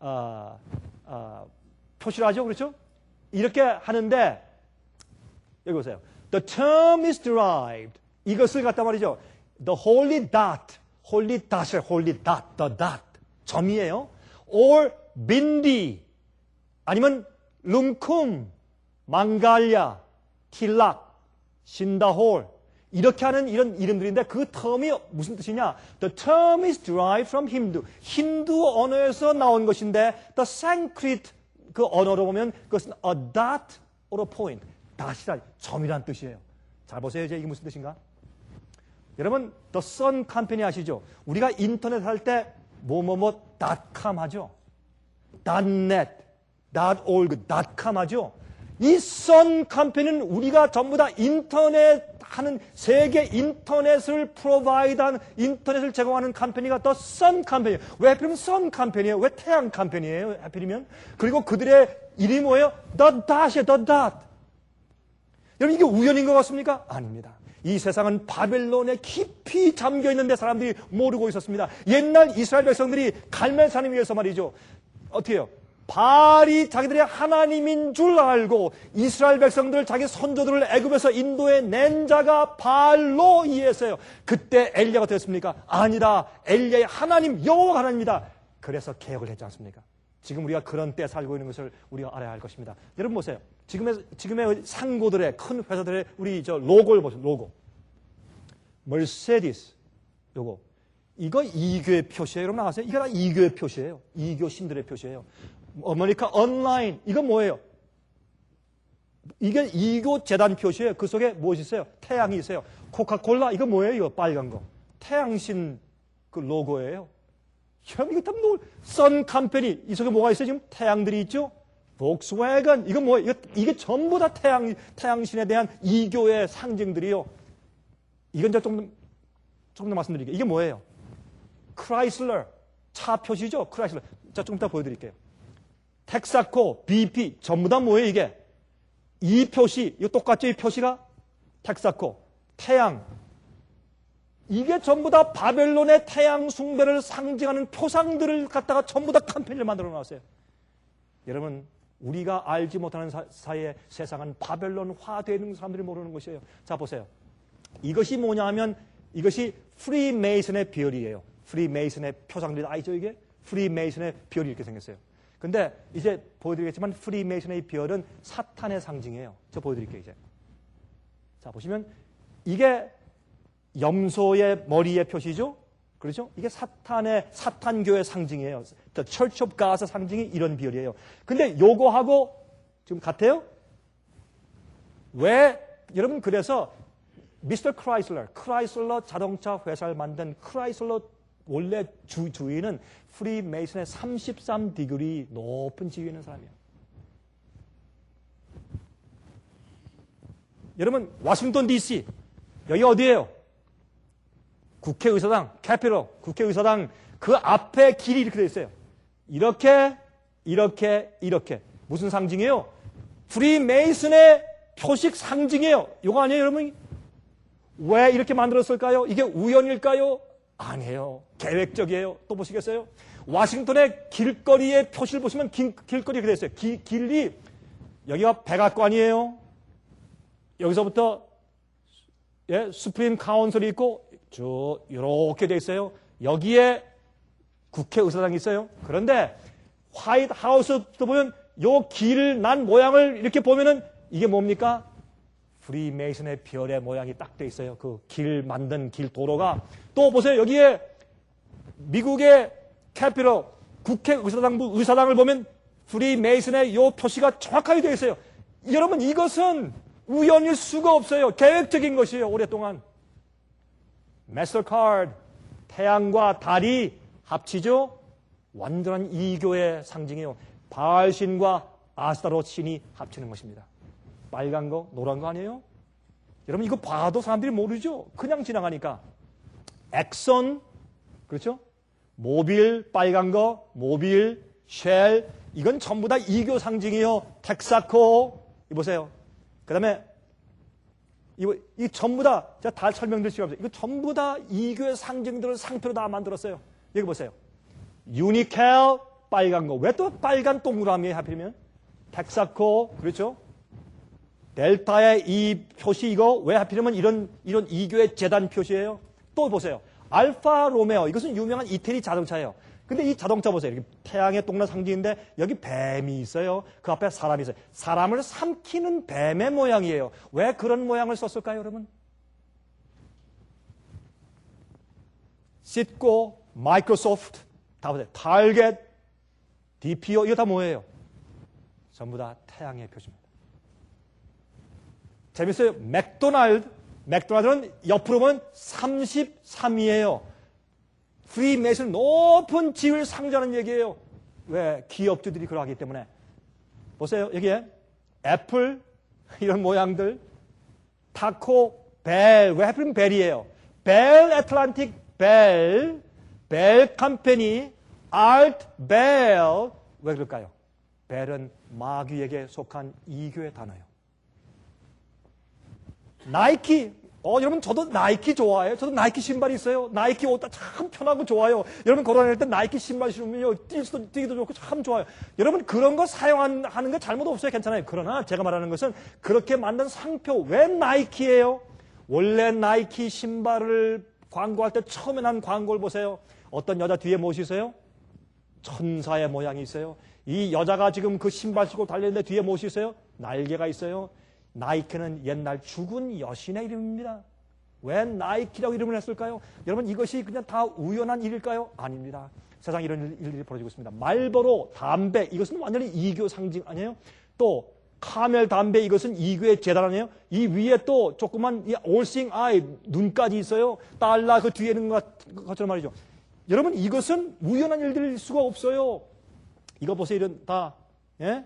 표시를 하죠. 그렇죠? 이렇게 하는데 여기 보세요. The term is derived. 이것을 갖다 말이죠. The holy dot. holy dot. The dot. 점이에요. or bindi. 아니면 룸쿰, 망갈야, 틸락, 신다홀. 이렇게 하는 이런 이름들인데 그 term이 무슨 뜻이냐? The term is derived from Hindu. 힌두 언어에서 나온 것인데 the Sanskrit 그 언어로 보면 그것은 a dot or a point. dot이란 점이란 뜻이에요. 잘 보세요. 이제 이게 무슨 뜻인가? 여러분, The Sun Company 아시죠? 우리가 인터넷 할 때 .com 하죠? .net, .org, .com 하죠? 이 Sun Company는 우리가 전부 다 인터넷 하는 세계 인터넷을 프로바이드한 인터넷을 제공하는 컴퍼니가 The Sun Company. 왜 하필이면 Sun Company예요? 왜 태양 컴퍼니예요? 하필이면? 그리고 그들의 이름이 뭐예요? The Dot이에요. The Dot. 여러분 이게 우연인 것 같습니까? 아닙니다. 이 세상은 바벨론에 깊이 잠겨 있는데 사람들이 모르고 있었습니다. 옛날 이스라엘 백성들이 갈멜산을 위해서 말이죠. 어떻게 해요? 바알이 자기들의 하나님인 줄 알고 이스라엘 백성들 자기 선조들을 애굽에서 인도에 낸 자가 바알로 이해했어요. 그때 엘리야가 되었습니까? 아니다. 엘리야의 하나님 여호와가 하나님이다. 그래서 개혁을 했지 않습니까? 지금 우리가 그런 때에 살고 있는 것을 우리가 알아야 할 것입니다. 여러분 보세요. 지금의 상고들의 큰 회사들의 우리 로고를 보세요. 로고. 머세디스 요거. 이거 이교의 표시예요. 여러분 아세요? 이거 다 이교의 표시예요. 이교 신들의 표시예요. 어메리카 온라인 이건 뭐예요? 이게 이교 재단 표시예요. 그 속에 무엇이 있어요? 태양이 있어요. 코카콜라 이거 뭐예요? 이거 빨간 거. 태양신 그 로고예요. 여러분 이거 다 선 컴퍼니 이 속에 뭐가 있어요? 지금 태양들이 있죠? 복스웨건 이거 뭐예요? 이게 전부 다 태양신에 대한 이교의 상징들이요. 이건 좀 더 말씀드릴게요. 이게 뭐예요? 크라이슬러 차 표시죠? 크라이슬러. 자, 좀 이따 보여드릴게요. 텍사코, BP 전부 다 뭐예요 이게? 이 표시, 이거 똑같죠? 이 표시가? 텍사코, 태양. 이게 전부 다 바벨론의 태양 숭배를 상징하는 표상들을 갖다가 전부 다 컴퍼니를 만들어 놨어요. 여러분, 우리가 알지 못하는 사이에 세상은 바벨론화되어 있는 사람들이 모르는 것이에요. 자, 보세요. 이것이 뭐냐 하면 이것이 프리메이슨의 비열이에요. 프리메이슨의 표상들이 아니죠, 이게? 프리메이슨의 비열이 이렇게 생겼어요. 근데 이제 보여드리겠지만 프리메이슨의 비열은 사탄의 상징이에요. 저 보여드릴게요, 이제. 자, 보시면 이게 염소의 머리의 표시죠? 그렇죠? 이게 사탄교의 상징이에요. The Church of God의 상징이 이런 비열이에요. 근데 요거하고 지금 같아요? 왜? 여러분, 그래서 미스터 크라이슬러 자동차 회사를 만든 크라이슬러 원래 주인은 프리메이슨의 33디그리 높은 지위에 있는 사람이에요. 여러분, 워싱턴 DC 여기 어디예요? 국회의사당, 캐피럴, 국회의사당 그 앞에 길이 이렇게 되어 있어요. 이렇게. 무슨 상징이에요? 프리메이슨의 표식 상징이에요. 이거 아니에요, 여러분? 왜 이렇게 만들었을까요? 이게 우연일까요? 아니에요. 계획적이에요. 또 보시겠어요? 워싱턴의 길거리의 표시를 보시면 길거리 이렇게 되어 있어요. 길이 여기가 백악관이에요. 여기서부터 수프림 카운슬이 있고 쭉 이렇게 되어 있어요. 여기에 국회의사당이 있어요. 그런데 화이트 하우스부터 보면 요 길 난 모양을 이렇게 보면은 이게 뭡니까? 프리메이슨의 별의 모양이 딱 돼 있어요. 그 길 만든 길 도로가. 또 보세요. 여기에 미국의 캐피럴 의사당을 보면 프리메이슨의 요 표시가 정확하게 되어 있어요. 여러분 이것은 우연일 수가 없어요. 계획적인 것이에요. 오랫동안. 마스터카드 태양과 달이 합치죠. 완전한 이교의 상징이에요. 바알신과 아스타롯 신이 합치는 것입니다. 빨간 거, 노란 거 아니에요? 여러분 이거 봐도 사람들이 모르죠? 그냥 지나가니까. 엑선, 그렇죠? 모빌, 빨간 거, 모빌, 쉘, 이건 전부 다 이교 상징이에요. 텍사코, 보세요. 그 다음에 이 전부 다, 제가 다 설명드릴 수가 없어요. 이거 전부 다 이교의 상징들을 상표로 다 만들었어요. 여기 보세요. 유니켈, 빨간 거. 왜 또 빨간 동그라미에 하필이면? 텍사코, 그렇죠? 델타의 이 표시 이거 왜 하필이면 이런 이교의 재단 표시예요? 또 보세요. 알파 로메오. 이것은 유명한 이태리 자동차예요. 근데 이 자동차 보세요. 이렇게 태양의 동그란 상징인데 여기 뱀이 있어요. 그 앞에 사람이 있어요. 사람을 삼키는 뱀의 모양이에요. 왜 그런 모양을 썼을까요, 여러분? 시트코, 마이크로소프트, 다 보세요. 타겟, DPO, 이거 다 뭐예요? 전부 다 태양의 표시입니다. 재밌어요. 맥도날드는 옆으로 보면 33이에요. 프리메이슨 높은 지위를 상징하는 얘기예요. 왜? 기업주들이 그러하기 때문에. 보세요. 여기에 애플 이런 모양들, 타코, 벨. 왜 하필이면 벨이에요? 벨 애틀란틱 벨 컴퍼니, 알트 벨. 왜 그럴까요? 벨은 마귀에게 속한 이교의 단어예요. 나이키, 여러분, 저도 나이키 좋아해요. 저도 나이키 신발이 있어요. 나이키 옷 참 편하고 좋아요. 여러분, 걸어다닐 때 나이키 신발 신으면요, 뛰기도 좋고 참 좋아요. 여러분, 그런 거 사용하는 거 잘못 없어요. 괜찮아요. 그러나 제가 말하는 것은 그렇게 만든 상표, 왜 나이키예요? 원래 나이키 신발을 광고할 때 처음에 난 광고를 보세요. 어떤 여자 뒤에 무엇이 있어요? 천사의 모양이 있어요. 이 여자가 지금 그 신발 신고 달리는데 뒤에 무엇이 있어요? 날개가 있어요. 나이키는 옛날 죽은 여신의 이름입니다. 왜 나이키라고 이름을 했을까요? 여러분, 이것이 그냥 다 우연한 일일까요? 아닙니다. 세상에 이런 일들이 벌어지고 있습니다. 말보로, 담배, 이것은 완전히 이교 상징 아니에요? 또 카멜 담배, 이것은 이교의 재단 아니에요? 이 위에 또 조그만 올싱 아이, 눈까지 있어요. 달러 그 뒤에 있는 것처럼 말이죠. 여러분, 이것은 우연한 일들일 수가 없어요. 이거 보세요. 이런 다, 예?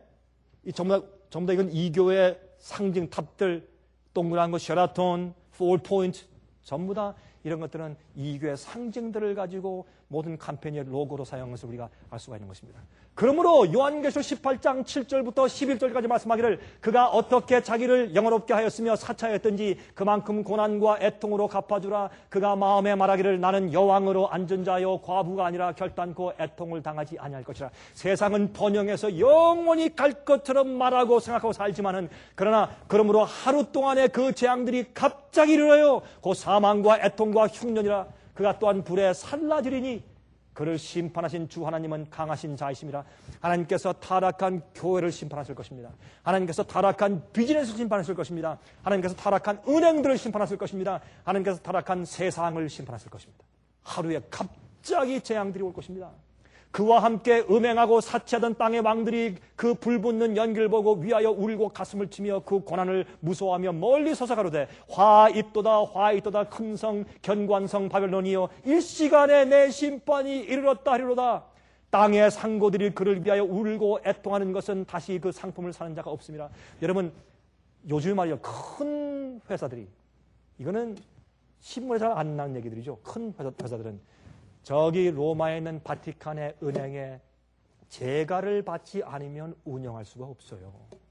전부 다 이건 이교의 상징 탑들, 동그란 거, 쉐라톤, 4포인트, 전부 다 이런 것들은 이교의 상징들을 가지고 모든 캠페인의 로고로 사용한 것을 우리가 알 수가 있는 것입니다. 그러므로 요한계시록 18장 7절부터 11절까지 말씀하기를 그가 어떻게 자기를 영화롭게 하였으며 사차였던지 그만큼 고난과 애통으로 갚아주라. 그가 마음에 말하기를 나는 여왕으로 앉은 자요 과부가 아니라 결단코 애통을 당하지 아니할 것이라. 세상은 번영해서 영원히 갈 것처럼 말하고 생각하고 살지만은 그러나 그러므로 하루 동안에 그 재앙들이 갑자기 일어나요. 그 사망과 애통과 흉년이라. 그가 또한 불에 살라지리니 그를 심판하신 주 하나님은 강하신 자이심이라. 하나님께서 타락한 교회를 심판하실 것입니다. 하나님께서 타락한 비즈니스를 심판하실 것입니다. 하나님께서 타락한 은행들을 심판하실 것입니다. 하나님께서 타락한 세상을 심판하실 것입니다. 하루에 갑자기 재앙들이 올 것입니다. 그와 함께 음행하고 사치하던 땅의 왕들이 그 불붙는 연기를 보고 위하여 울고 가슴을 치며 그 고난을 무서워하며 멀리 서서 가로되 화 있도다 화 있도다 큰 성 견관성 바벨론이여 일시간에 내 심판이 이르렀다 하리로다. 땅의 상고들이 그를 위하여 울고 애통하는 것은 다시 그 상품을 사는 자가 없습니다. 여러분, 요즘 말이요, 큰 회사들이, 이거는 신문에 잘 안 나오는 얘기들이죠. 큰 회사들은 저기 로마에 있는 바티칸의 은행에 재가를 받지 않으면 운영할 수가 없어요.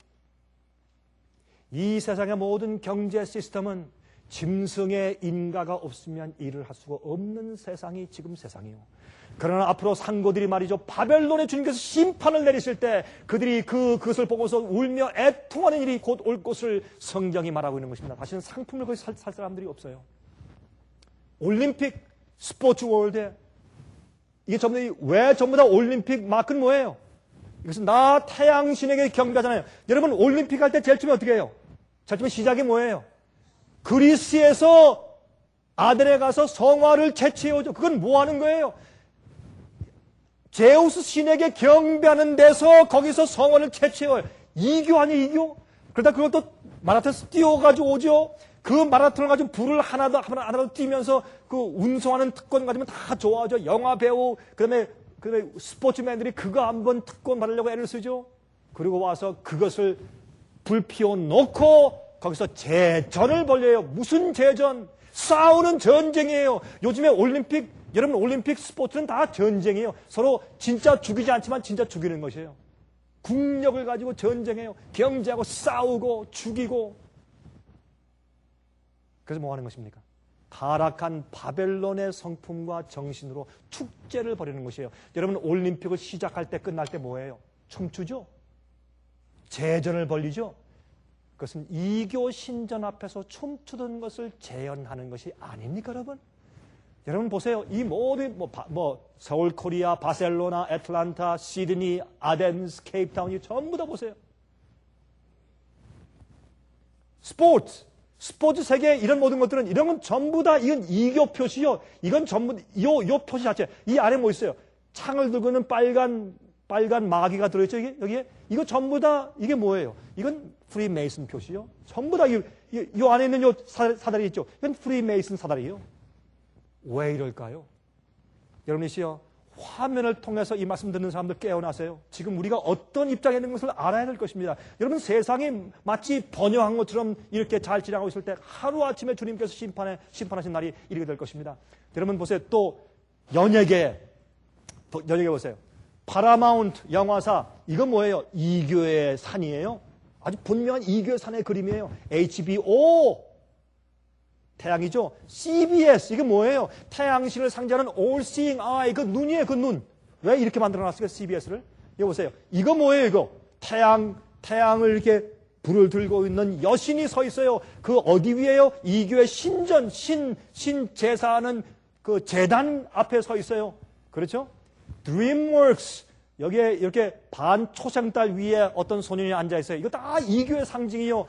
이 세상의 모든 경제 시스템은 짐승의 인가가 없으면 일을 할 수가 없는 세상이 지금 세상이에요. 그러나 앞으로 상고들이 말이죠, 바벨론의 주님께서 심판을 내리실 때 그들이 그것을 보고서 울며 애통하는 일이 곧 올 것을 성경이 말하고 있는 것입니다. 다시는 상품을 거기 살 사람들이 없어요. 올림픽, 스포츠 월드에 이게 왜 전부 다 올림픽 마크는 뭐예요? 이것은 나 태양신에게 경배하잖아요. 여러분, 올림픽 할 때 제일 처음에 어떻게 해요? 제일 처음에 시작이 뭐예요? 그리스에서 아덴에 가서 성화를 채취해오죠. 그건 뭐 하는 거예요? 제우스 신에게 경배하는 데서 거기서 성화를 채취해와요. 이교 아니에요, 이교? 그러다 그걸 또 마라톤에서 뛰어가지고 오죠. 그 마라톤을 가지고 불을 하나도 뛰면서 그 운송하는 특권 가지면 다 좋아하죠. 영화 배우, 그다음에 스포츠맨들이 그거 한번 특권 받으려고 애를 쓰죠. 그리고 와서 그것을 불 피워 놓고 거기서 제전을 벌려요. 무슨 제전? 싸우는 전쟁이에요. 요즘에 여러분 올림픽 스포츠는 다 전쟁이에요. 서로 진짜 죽이지 않지만 진짜 죽이는 것이에요. 국력을 가지고 전쟁해요. 경제하고 싸우고 죽이고. 그래서 뭐 하는 것입니까? 타락한 바벨론의 성품과 정신으로 축제를 벌이는 것이에요. 여러분, 올림픽을 시작할 때 끝날 때 뭐예요? 춤추죠? 제전을 벌리죠? 그것은 이교 신전 앞에서 춤추던 것을 재현하는 것이 아닙니까, 여러분? 여러분 보세요. 이 모든 서울, 코리아, 바셀로나, 애틀란타, 시드니, 아덴스, 케이프타운이 전부 다 보세요. 스포츠 세계 이런 모든 것들은 이런 건 전부 다 이건 이교 표시요. 이건 전부 요 표시 자체. 이 안에 뭐 있어요? 창을 들고 있는 빨간 마귀가 들어있죠. 여기에 이거 전부 다 이게 뭐예요? 이건 프리메이슨 표시요. 전부 다 요 안에 있는 요 사다리 있죠. 이건 프리메이슨 사다리예요. 왜 이럴까요? 여러분이시여, 화면을 통해서 이 말씀 듣는 사람들 깨어나세요. 지금 우리가 어떤 입장에 있는 것을 알아야 될 것입니다. 여러분, 세상이 마치 번영한 것처럼 이렇게 잘 지나가고 있을 때 하루아침에 주님께서 심판하신 날이 이르게 될 것입니다. 여러분 보세요. 또 연예계 보세요. 파라마운트 영화사, 이건 뭐예요? 이교의 산이에요. 아주 분명한 이교의 산의 그림이에요. HBO. 태양이죠. CBS, 이게 뭐예요? 태양신을 상징하는 all-seeing eye, 그 눈이에요, 그 눈. 왜 이렇게 만들어놨을까요, CBS를? 이거 보세요. 이거 뭐예요, 이거? 태양을 이렇게 불을 들고 있는 여신이 서 있어요. 그 어디 위에요? 이 교회 신전, 신제사하는 그 재단 앞에 서 있어요. 그렇죠? DreamWorks, 여기에 이렇게 반 초생달 위에 어떤 소년이 앉아 있어요. 이거 다 이 교회 상징이요.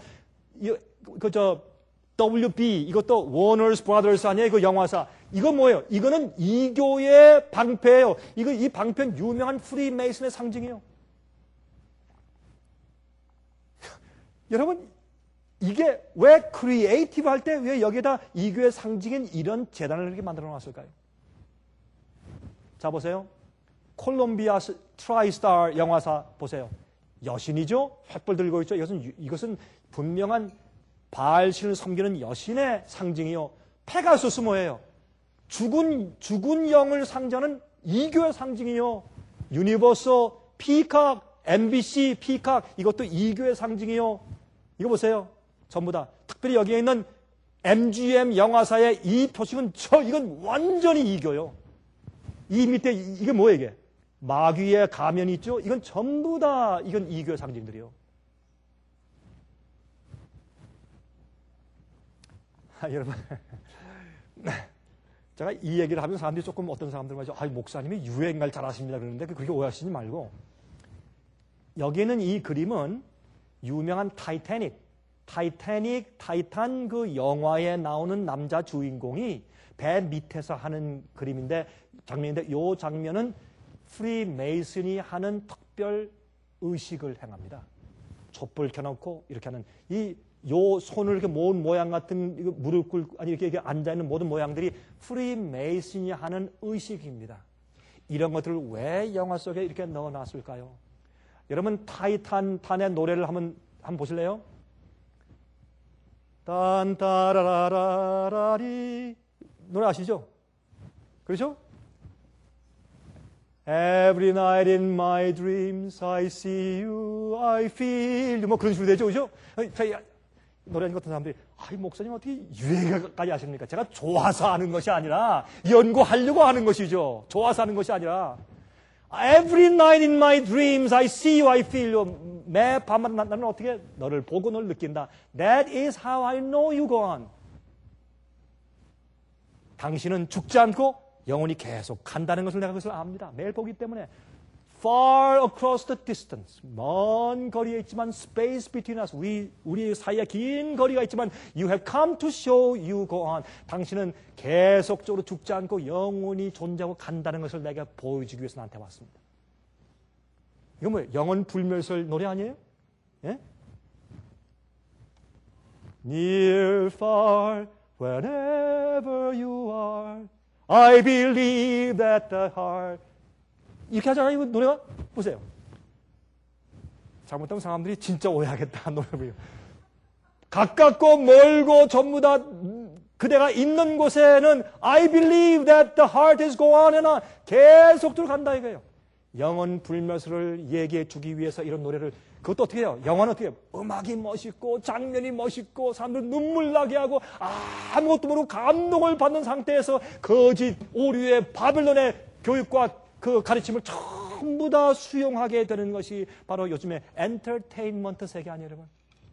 WB, 이것도 워너스 브라더스 아니에요? 그 영화사. 이거 뭐예요? 이거는 이교의 방패예요. 이 방패는 유명한 프리메이슨의 상징이에요. 여러분, 이게 왜 크리에이티브 할 때 왜 여기에다 이교의 상징인 이런 재단을 이렇게 만들어 놨을까요? 자, 보세요. 콜롬비아 트라이스타 영화사 보세요. 여신이죠? 횃불 들고 있죠? 이것은 분명한 바알신을 섬기는 여신의 상징이요. 페가수스 뭐예요? 죽은 영을 상징하는 이교의 상징이요. 유니버서, 피칵, MBC, 피칵, 이것도 이교의 상징이요. 이거 보세요. 전부 다. 특별히 여기에 있는 MGM 영화사의 이 표식은 이건 완전히 이교요. 이 밑에 이게 뭐예요, 이게? 마귀의 가면이 있죠? 이건 전부 다 이건 이교의 상징들이요. 여러분, 제가 이 얘기를 하면 사람들이 조금 어떤 사람들은 말이죠. 목사님이 유행을 잘하십니다 그러는데 그렇게 오해하시지 말고, 여기에는 이 그림은 유명한 타이탄 그 영화에 나오는 남자 주인공이 배 밑에서 하는 장면인데 이 장면은 프리메이슨이 하는 특별 의식을 행합니다. 촛불 켜놓고 이렇게 하는 요 손을 이렇게 모은 모양 같은 무릎 꿇고 이렇게 앉아 있는 모든 모양들이 프리메이슨이 하는 의식입니다. 이런 것들을 왜 영화 속에 이렇게 넣어놨을까요? 여러분 타이탄의 노래를 한번 보실래요? 딴따라라라리 노래 아시죠? 그렇죠? Every night in my dreams I see you, I feel you 뭐 그런 식으로 되죠, 그렇죠? 노래하는 같은 사람들이 목사님 어떻게 유행까지 하십니까? 제가 좋아서 하는 것이 아니라 연구하려고 하는 것이죠. 좋아서 하는 것이 아니라 Every night in my dreams I see you, I feel you. 매 밤마다 나는 어떻게 너를 보고 너를 느낀다. That is how I know you go on. 당신은 죽지 않고 영원히 계속 간다는 것을 내가 그것을 압니다. 매일 보기 때문에 far across the distance, 먼 거리에 있지만 space between us, 우리 사이에 긴 거리가 있지만 you have come to show you go on. 당신은 계속적으로 죽지 않고 영원히 존재하고 간다는 것을 내가 보여주기 위해서 나한테 왔습니다. 이거 뭐예요? 영원 불멸설 노래 아니에요? 예? Near, far, wherever you are, I believe that the heart. 이렇게 하잖아요, 이거 노래가. 보세요. 잘못하면 사람들이 진짜 오해하겠다, 노래를. 가깝고 멀고 전부 다 그대가 있는 곳에는 I believe that the heart is go on and on. 계속 들어간다 이거예요. 영원 불멸설을 얘기해 주기 위해서 이런 노래를, 그것도 어떻게 해요? 영화는 어떻게 해요? 음악이 멋있고 장면이 멋있고 사람들 눈물 나게 하고 아무것도 모르고 감동을 받는 상태에서 거짓 오류의 바벨론의 교육과 그 가르침을 전부 다 수용하게 되는 것이 바로 요즘의 엔터테인먼트 세계 아니에요, 여러분?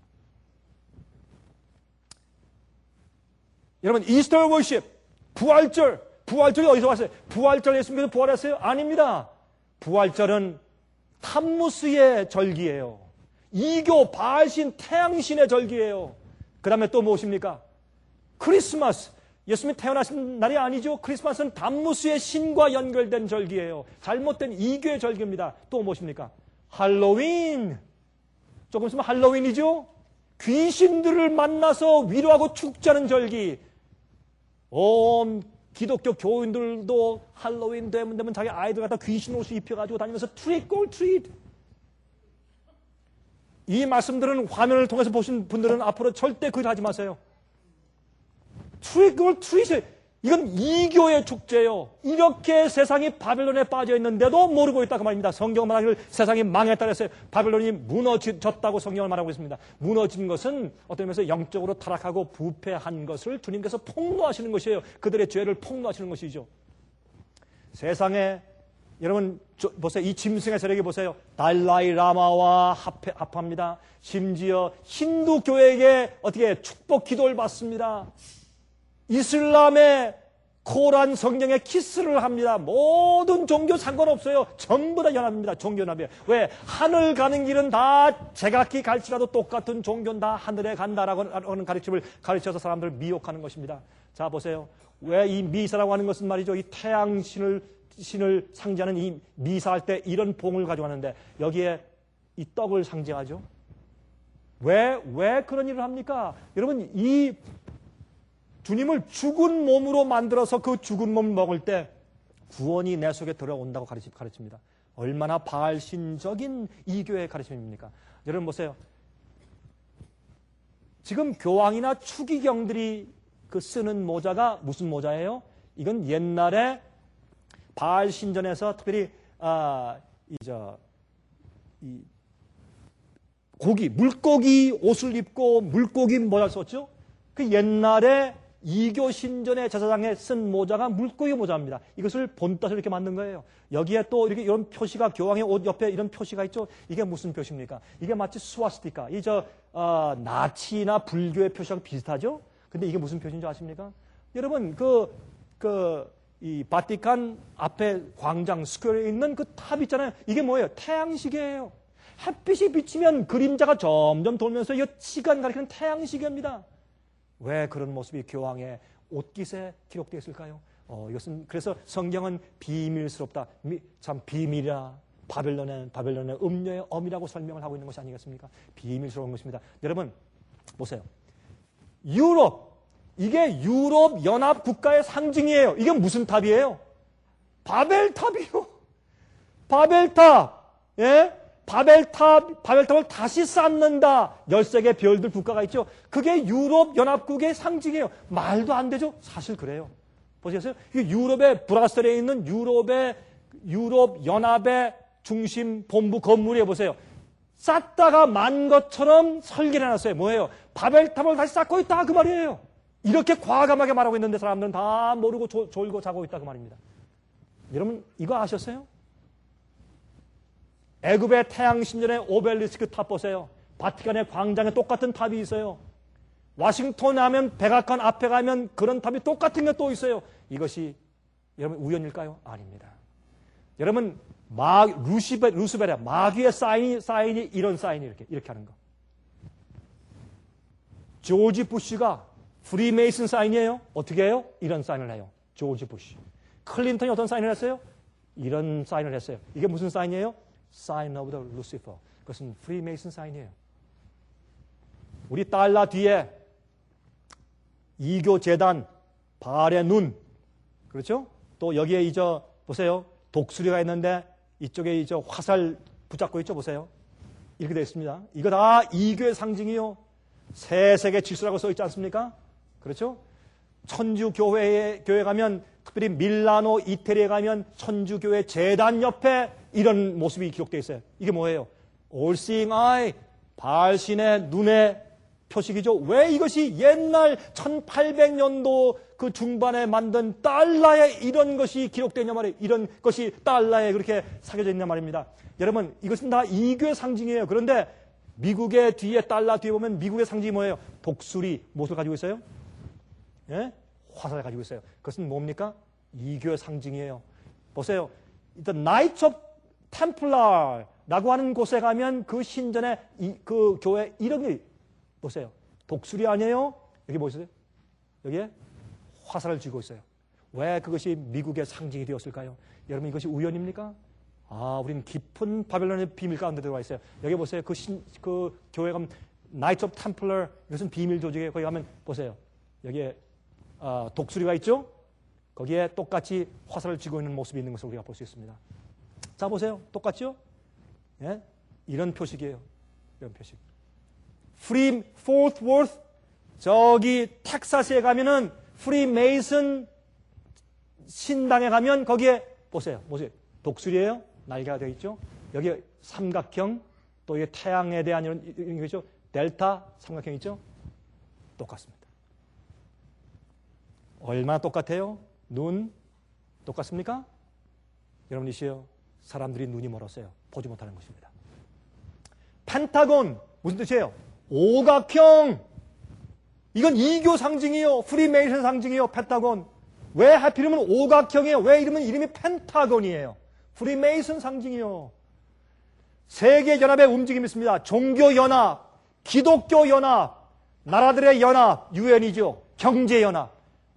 여러분, 이스터 워십, 부활절이 어디서 왔어요? 부활절 예수님께서 부활했어요? 아닙니다. 부활절은 탐무스의 절기예요. 이교, 바알신, 태양신의 절기예요. 그 다음에 또 무엇입니까? 크리스마스. 예수님이 태어나신 날이 아니죠. 크리스마스는 탐무스의 신과 연결된 절기예요. 잘못된 이교의 절기입니다. 또 무엇입니까? 할로윈. 조금 있으면 할로윈이죠. 귀신들을 만나서 위로하고 축제하는 절기. 온 기독교 교인들도 할로윈 되면 자기 아이들 갖다 귀신 옷을 입혀가지고 다니면서 트릭 올 트릿. 이 말씀들은 화면을 통해서 보신 분들은 앞으로 절대 그걸 하지 마세요. 트릭 올 트릿. 이건 이교의 축제예요. 이렇게 세상이 바벨론에 빠져 있는데도 모르고 있다 그 말입니다. 성경 말하기를 세상이 망했다 그랬어요. 바벨론이 무너졌다고 성경을 말하고 있습니다. 무너진 것은 어떤 면에서 영적으로 타락하고 부패한 것을 주님께서 폭로하시는 것이에요. 그들의 죄를 폭로하시는 것이죠. 세상에 여러분 보세요. 이 짐승의 세력이 보세요. 달라이 라마와 합합니다. 심지어 힌두 교회에게 어떻게 축복 기도를 받습니다. 이슬람의 코란 성경에 키스를 합니다. 모든 종교 상관없어요. 전부 다 연합입니다. 종교연합이에요. 왜? 하늘 가는 길은 다 제각기 갈지라도 똑같은 종교는 다 하늘에 간다라고 하는 가르침을 가르쳐서 사람들을 미혹하는 것입니다. 자 보세요. 왜 이 미사라고 하는 것은 말이죠. 이 태양신을 상징하는 이 미사할 때 이런 봉을 가져왔는데 여기에 이 떡을 상징하죠. 왜 그런 일을 합니까? 여러분 이 주님을 죽은 몸으로 만들어서 그 죽은 몸을 먹을 때 구원이 내 속에 들어온다고 가르칩니다. 얼마나 바알신적인 이교의 가르침입니까? 여러분 보세요. 지금 교황이나 추기경들이 그 쓰는 모자가 무슨 모자예요? 이건 옛날에 바알신전에서 특별히 물고기 옷을 입고 물고기 모자를 썼죠? 그 옛날에 이교 신전의 제사장에 쓴 모자가 물고기 모자입니다. 이것을 본따서 이렇게 만든 거예요. 여기에 또 이렇게 이런 표시가 교황의 옷 옆에 이런 표시가 있죠. 이게 무슨 표시입니까? 이게 마치 스와스티카, 나치나 불교의 표시하고 비슷하죠. 근데 이게 무슨 표시인지 아십니까? 여러분 이 바티칸 앞에 광장 스퀘어에 있는 그 탑 있잖아요. 이게 뭐예요? 태양시계예요. 햇빛이 비치면 그림자가 점점 돌면서 이 시간 가리키는 태양시계입니다. 왜 그런 모습이 교황의 옷깃에 기록되어 있을까요? 이것은 그래서 성경은 비밀스럽다. 참 비밀이라 바벨론의 음녀의 엄이라고 설명을 하고 있는 것이 아니겠습니까? 비밀스러운 것입니다. 여러분 보세요. 이게 유럽 연합 국가의 상징이에요. 이게 무슨 탑이에요? 바벨탑이요. 바벨탑. 예? 바벨탑을 다시 쌓는다. 13개 별들 국가가 있죠. 그게 유럽 연합국의 상징이에요. 말도 안 되죠? 사실 그래요. 보시겠어요? 유럽의 브라셀에 있는 유럽 연합의 중심 본부 건물에 보세요. 쌓다가 만 것처럼 설계를 해놨어요. 뭐예요? 바벨탑을 다시 쌓고 있다 그 말이에요. 이렇게 과감하게 말하고 있는데 사람들은 다 모르고 졸고 자고 있다 그 말입니다. 여러분 이거 아셨어요? 애굽의 태양신전의 오벨리스크 탑 보세요. 바티칸의 광장에 똑같은 탑이 있어요. 와싱턴에 하면 백악관 앞에 가면 그런 탑이 똑같은 게 또 있어요. 이것이 여러분 우연일까요? 아닙니다. 여러분 루스벨의 마귀의 사인이 이런 사인이 이렇게 하는 거. 조지 부시가 프리메이슨 사인이에요. 어떻게 해요? 이런 사인을 해요. 조지 부시. 클린턴이 어떤 사인을 했어요? 이런 사인을 했어요. 이게 무슨 사인이에요? Sign of the Lucifer. 그것은 프리메이슨 사인이에요. 우리 달러 뒤에 이교 재단, 발의 눈, 그렇죠? 또 여기에 보세요. 독수리가 있는데 이쪽에 화살 붙잡고 있죠? 보세요. 이렇게 되어 있습니다. 이거 다 이교의 상징이요. 새 세계 질서라고 써 있지 않습니까? 그렇죠? 천주교회 가면 특별히 밀라노, 이태리에 가면 천주교회 재단 옆에 이런 모습이 기록되어 있어요. 이게 뭐예요? All seeing eye, 바알신의 눈의 표식이죠. 왜 이것이 옛날 1800년도 그 중반에 만든 달러에 이런 것이 기록되어 있냐 말이에요. 이런 것이 달러에 그렇게 새겨져 있냐 말입니다. 여러분 이것은 다 이교의 상징이에요. 그런데 미국의 뒤에 달러 뒤에 보면 미국의 상징이 뭐예요? 독수리 무엇을 가지고 있어요? 예? 화살을 가지고 있어요. 그것은 뭡니까? 이교의 상징이에요. 보세요. The Knights of Templar라고 하는 곳에 가면 그 신전에 그 교회 이름이 보세요. 독수리 아니에요? 여기 보세요. 여기에 화살을 쥐고 있어요. 왜 그것이 미국의 상징이 되었을까요? 여러분 이것이 우연입니까? 우리는 깊은 바벨론의 비밀 가운데 들어와 있어요. 여기 보세요. 그 교회 가면 Knights of Templar 이것은 비밀 조직이에요. 거기 가면 보세요. 여기에 독수리가 있죠? 거기에 똑같이 화살을 쥐고 있는 모습이 있는 것을 우리가 볼 수 있습니다. 자 보세요. 똑같죠? 예? 이런 표식이에요. 이런 표식. Fort Worth 저기 텍사스에 가면은 프리메이슨 신당에 가면 거기에 보세요. 독수리예요. 날개가 되어 있죠. 여기 삼각형, 또 이게 태양에 대한 이런 거죠. 델타 삼각형 있죠. 똑같습니다. 얼마나 똑같아요? 눈 똑같습니까? 여러분이시요. 사람들이 눈이 멀었어요. 보지 못하는 것입니다. 펜타곤 무슨 뜻이에요? 오각형. 이건 이교 상징이요. 프리메이슨 상징이요. 펜타곤. 왜 하필이면 오각형이에요? 왜 이름이 펜타곤이에요? 프리메이슨 상징이요. 세계 연합의 움직임이 있습니다. 종교 연합, 기독교 연합, 나라들의 연합, 유엔이죠. 경제 연합.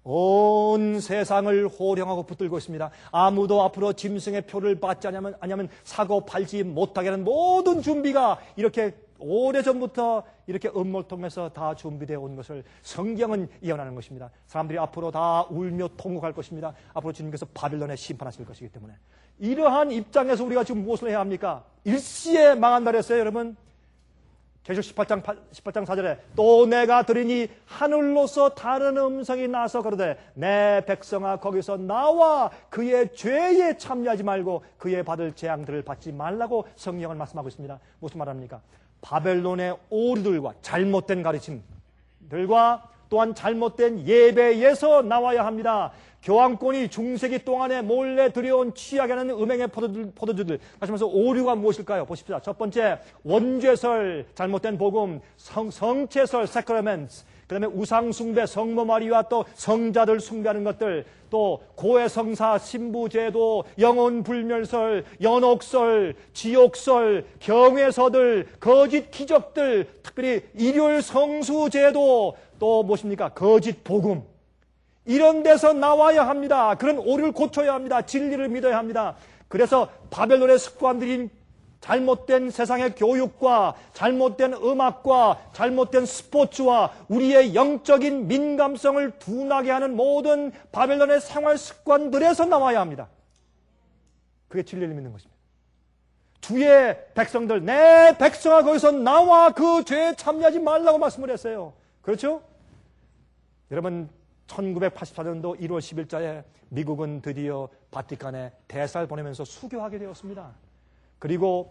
온 세상을 호령하고 붙들고 있습니다. 아무도 앞으로 짐승의 표를 받지 않으면 사고 팔지 못하게 하는 모든 준비가 이렇게 오래전부터 이렇게 음모를 통해서 다 준비되어 온 것을 성경은 예언하는 것입니다. 사람들이 앞으로 다 울며 통곡할 것입니다. 앞으로 주님께서 바빌론에 심판하실 것이기 때문에. 이러한 입장에서 우리가 지금 무엇을 해야 합니까? 일시에 망한다 했어요, 여러분. 계시록 18장 4절에 또 내가 들으니 하늘로서 다른 음성이 나서 그러되 내 백성아 거기서 나와 그의 죄에 참여하지 말고 그의 받을 재앙들을 받지 말라고 성경은 말씀하고 있습니다. 무슨 말합니까? 바벨론의 오류들과 잘못된 가르침들과 또한 잘못된 예배에서 나와야 합니다. 교황권이 중세기 동안에 몰래 들여온 취하게 하는 음행의 포도주들. 다시 말해서 오류가 무엇일까요? 보십시오. 첫 번째, 원죄설, 잘못된 복음, 성체설, sacraments. 그 다음에 우상숭배, 성모 마리와 또 성자들 숭배하는 것들, 또 고해성사, 신부제도, 영혼불멸설, 연옥설, 지옥설, 경외서들, 거짓 기적들, 특별히 일요일 성수제도, 또 무엇입니까? 거짓 복음. 이런 데서 나와야 합니다. 그런 오류를 고쳐야 합니다. 진리를 믿어야 합니다. 그래서 바벨론의 습관들인 잘못된 세상의 교육과 잘못된 음악과 잘못된 스포츠와 우리의 영적인 민감성을 둔하게 하는 모든 바벨론의 생활 습관들에서 나와야 합니다. 그게 진리를 믿는 것입니다. 주의 백성들, 내 백성아 거기서 나와 그 죄에 참여하지 말라고 말씀을 했어요. 그렇죠? 여러분 1984년도 1월 10일자에 미국은 드디어 바티칸에 대사를 보내면서 수교하게 되었습니다. 그리고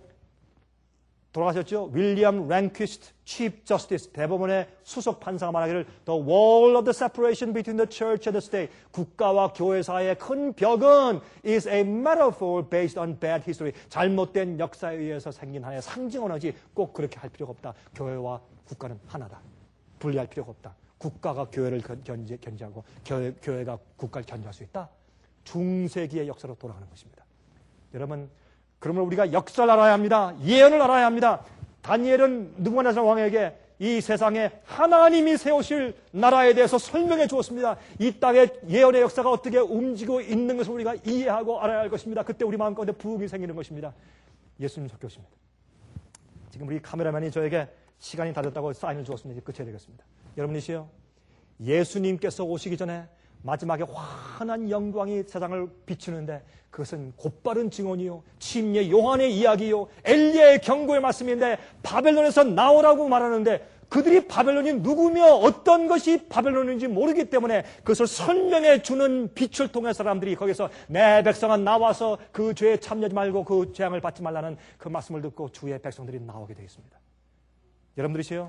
돌아가셨죠? 윌리엄 랭퀴스트 Chief Justice 대법원의 수석 판사가 말하기를 The wall of the separation between the church and the state 국가와 교회 사이의 큰 벽은 is a metaphor based on bad history 잘못된 역사에 의해서 생긴 하나의 상징 언어지 꼭 그렇게 할 필요가 없다. 교회와 국가는 하나다. 분리할 필요가 없다. 국가가 교회를 견제하고 교회가 국가를 견제할 수 있다. 중세기의 역사로 돌아가는 것입니다. 여러분 그러면 우리가 역사를 알아야 합니다. 예언을 알아야 합니다. 다니엘은 느부갓네살 왕에게 이 세상에 하나님이 세우실 나라에 대해서 설명해 주었습니다. 이 땅의 예언의 역사가 어떻게 움직이고 있는 것을 우리가 이해하고 알아야 할 것입니다. 그때 우리 마음 가운데 부흥이 생기는 것입니다. 예수님 속교십니다. 지금 우리 카메라맨이 저에게 시간이 다 됐다고 사인을 주었습니다. 이제 끝해야 되겠습니다. 여러분이시요. 예수님께서 오시기 전에 마지막에 환한 영광이 세상을 비추는데 그것은 곧바른 증언이요. 침례 요한의 이야기요. 엘리야의 경고의 말씀인데 바벨론에서 나오라고 말하는데 그들이 바벨론이 누구며 어떤 것이 바벨론인지 모르기 때문에 그것을 설명해 주는 빛을 통해 사람들이 거기서 내 백성아 나와서 그 죄에 참여하지 말고 그 재앙을 받지 말라는 그 말씀을 듣고 주의 백성들이 나오게 되어 있습니다. 여러분들이시요.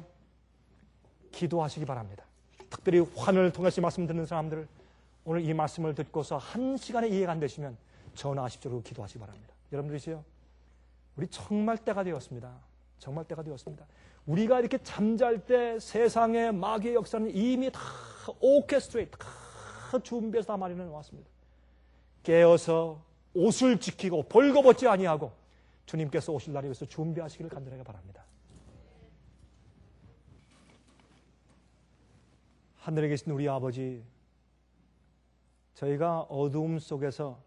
기도하시기 바랍니다. 특별히 환을 통해서 말씀 듣는 사람들 오늘 이 말씀을 듣고서 한 시간에 이해가 안 되시면 전화하십시오. 기도하시기 바랍니다. 여러분들이시요. 우리 정말 때가 되었습니다. 정말 때가 되었습니다. 우리가 이렇게 잠잘 때 세상의 마귀의 역사는 이미 다 오케스트레이트, 다 준비해서 다 마련해 놓았습니다. 깨어서 옷을 지키고 벌거벗지 아니하고 주님께서 오실 날에 위해서 준비하시기를 간절하게 바랍니다. 하늘에 계신 우리 아버지, 저희가 어두움 속에서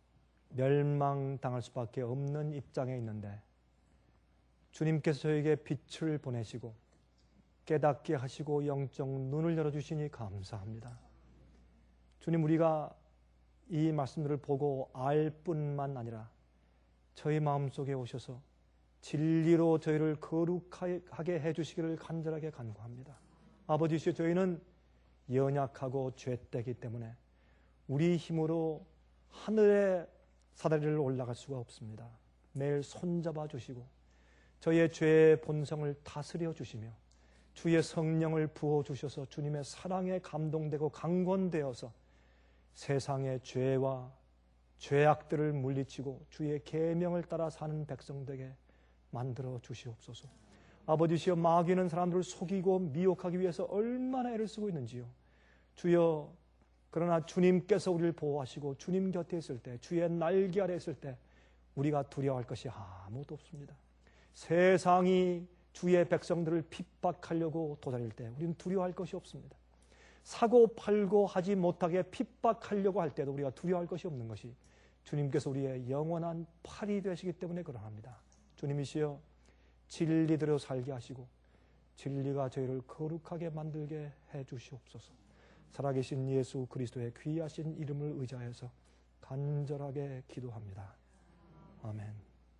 멸망당할 수밖에 없는 입장에 있는데 주님께서 저에게 빛을 보내시고 깨닫게 하시고 영적 눈을 열어주시니 감사합니다. 주님, 우리가 이 말씀들을 보고 알 뿐만 아니라 저희 마음속에 오셔서 진리로 저희를 거룩하게 해주시기를 간절하게 간구합니다. 아버지시여, 저희는 연약하고 죄되기 때문에 우리 힘으로 하늘의 사다리를 올라갈 수가 없습니다. 매일 손잡아 주시고 저의 죄의 본성을 다스려 주시며 주의 성령을 부어 주셔서 주님의 사랑에 감동되고 강권되어서 세상의 죄와 죄악들을 물리치고 주의 계명을 따라 사는 백성 되게 만들어 주시옵소서. 아버지시여, 마귀는 사람들을 속이고 미혹하기 위해서 얼마나 애를 쓰고 있는지요. 주여, 그러나 주님께서 우리를 보호하시고 주님 곁에 있을 때, 주의 날개 아래 있을 때 우리가 두려워할 것이 아무것도 없습니다. 세상이 주의 백성들을 핍박하려고 도달할 때 우리는 두려워할 것이 없습니다. 사고 팔고 하지 못하게 핍박하려고 할 때도 우리가 두려워할 것이 없는 것이 주님께서 우리의 영원한 팔이 되시기 때문에 그러합니다. 주님이시여, 진리대로 살게 하시고 진리가 저희를 거룩하게 만들게 해 주시옵소서. 살아계신 예수 그리스도의 귀하신 이름을 의지하여서 간절하게 기도합니다. 아멘.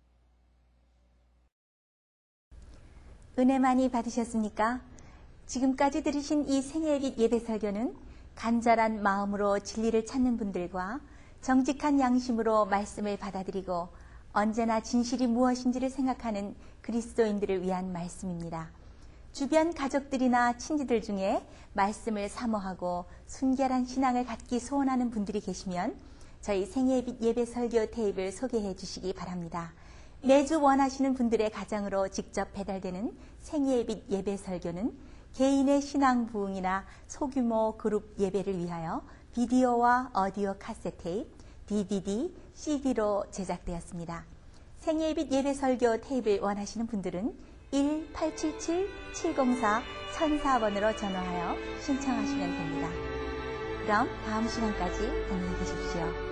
은혜 많이 받으셨습니까? 지금까지 들으신 이 생애빛 예배 설교는 간절한 마음으로 진리를 찾는 분들과 정직한 양심으로 말씀을 받아들이고 언제나 진실이 무엇인지를 생각하는 그리스도인들을 위한 말씀입니다. 주변 가족들이나 친지들 중에 말씀을 사모하고 순결한 신앙을 갖기 소원하는 분들이 계시면 저희 생애빛 예배 설교 테이프를 소개해 주시기 바랍니다. 매주 원하시는 분들의 가정으로 직접 배달되는 생애빛 예배 설교는 개인의 신앙 부흥이나 소규모 그룹 예배를 위하여 비디오와 오디오 카세트 테이프, DVD, CD로 제작되었습니다. 생애빛 예배 설교 테이프를 원하시는 분들은 1-877-704-1004번으로 전화하여 신청하시면 됩니다. 그럼 다음 시간까지 안녕히 계십시오.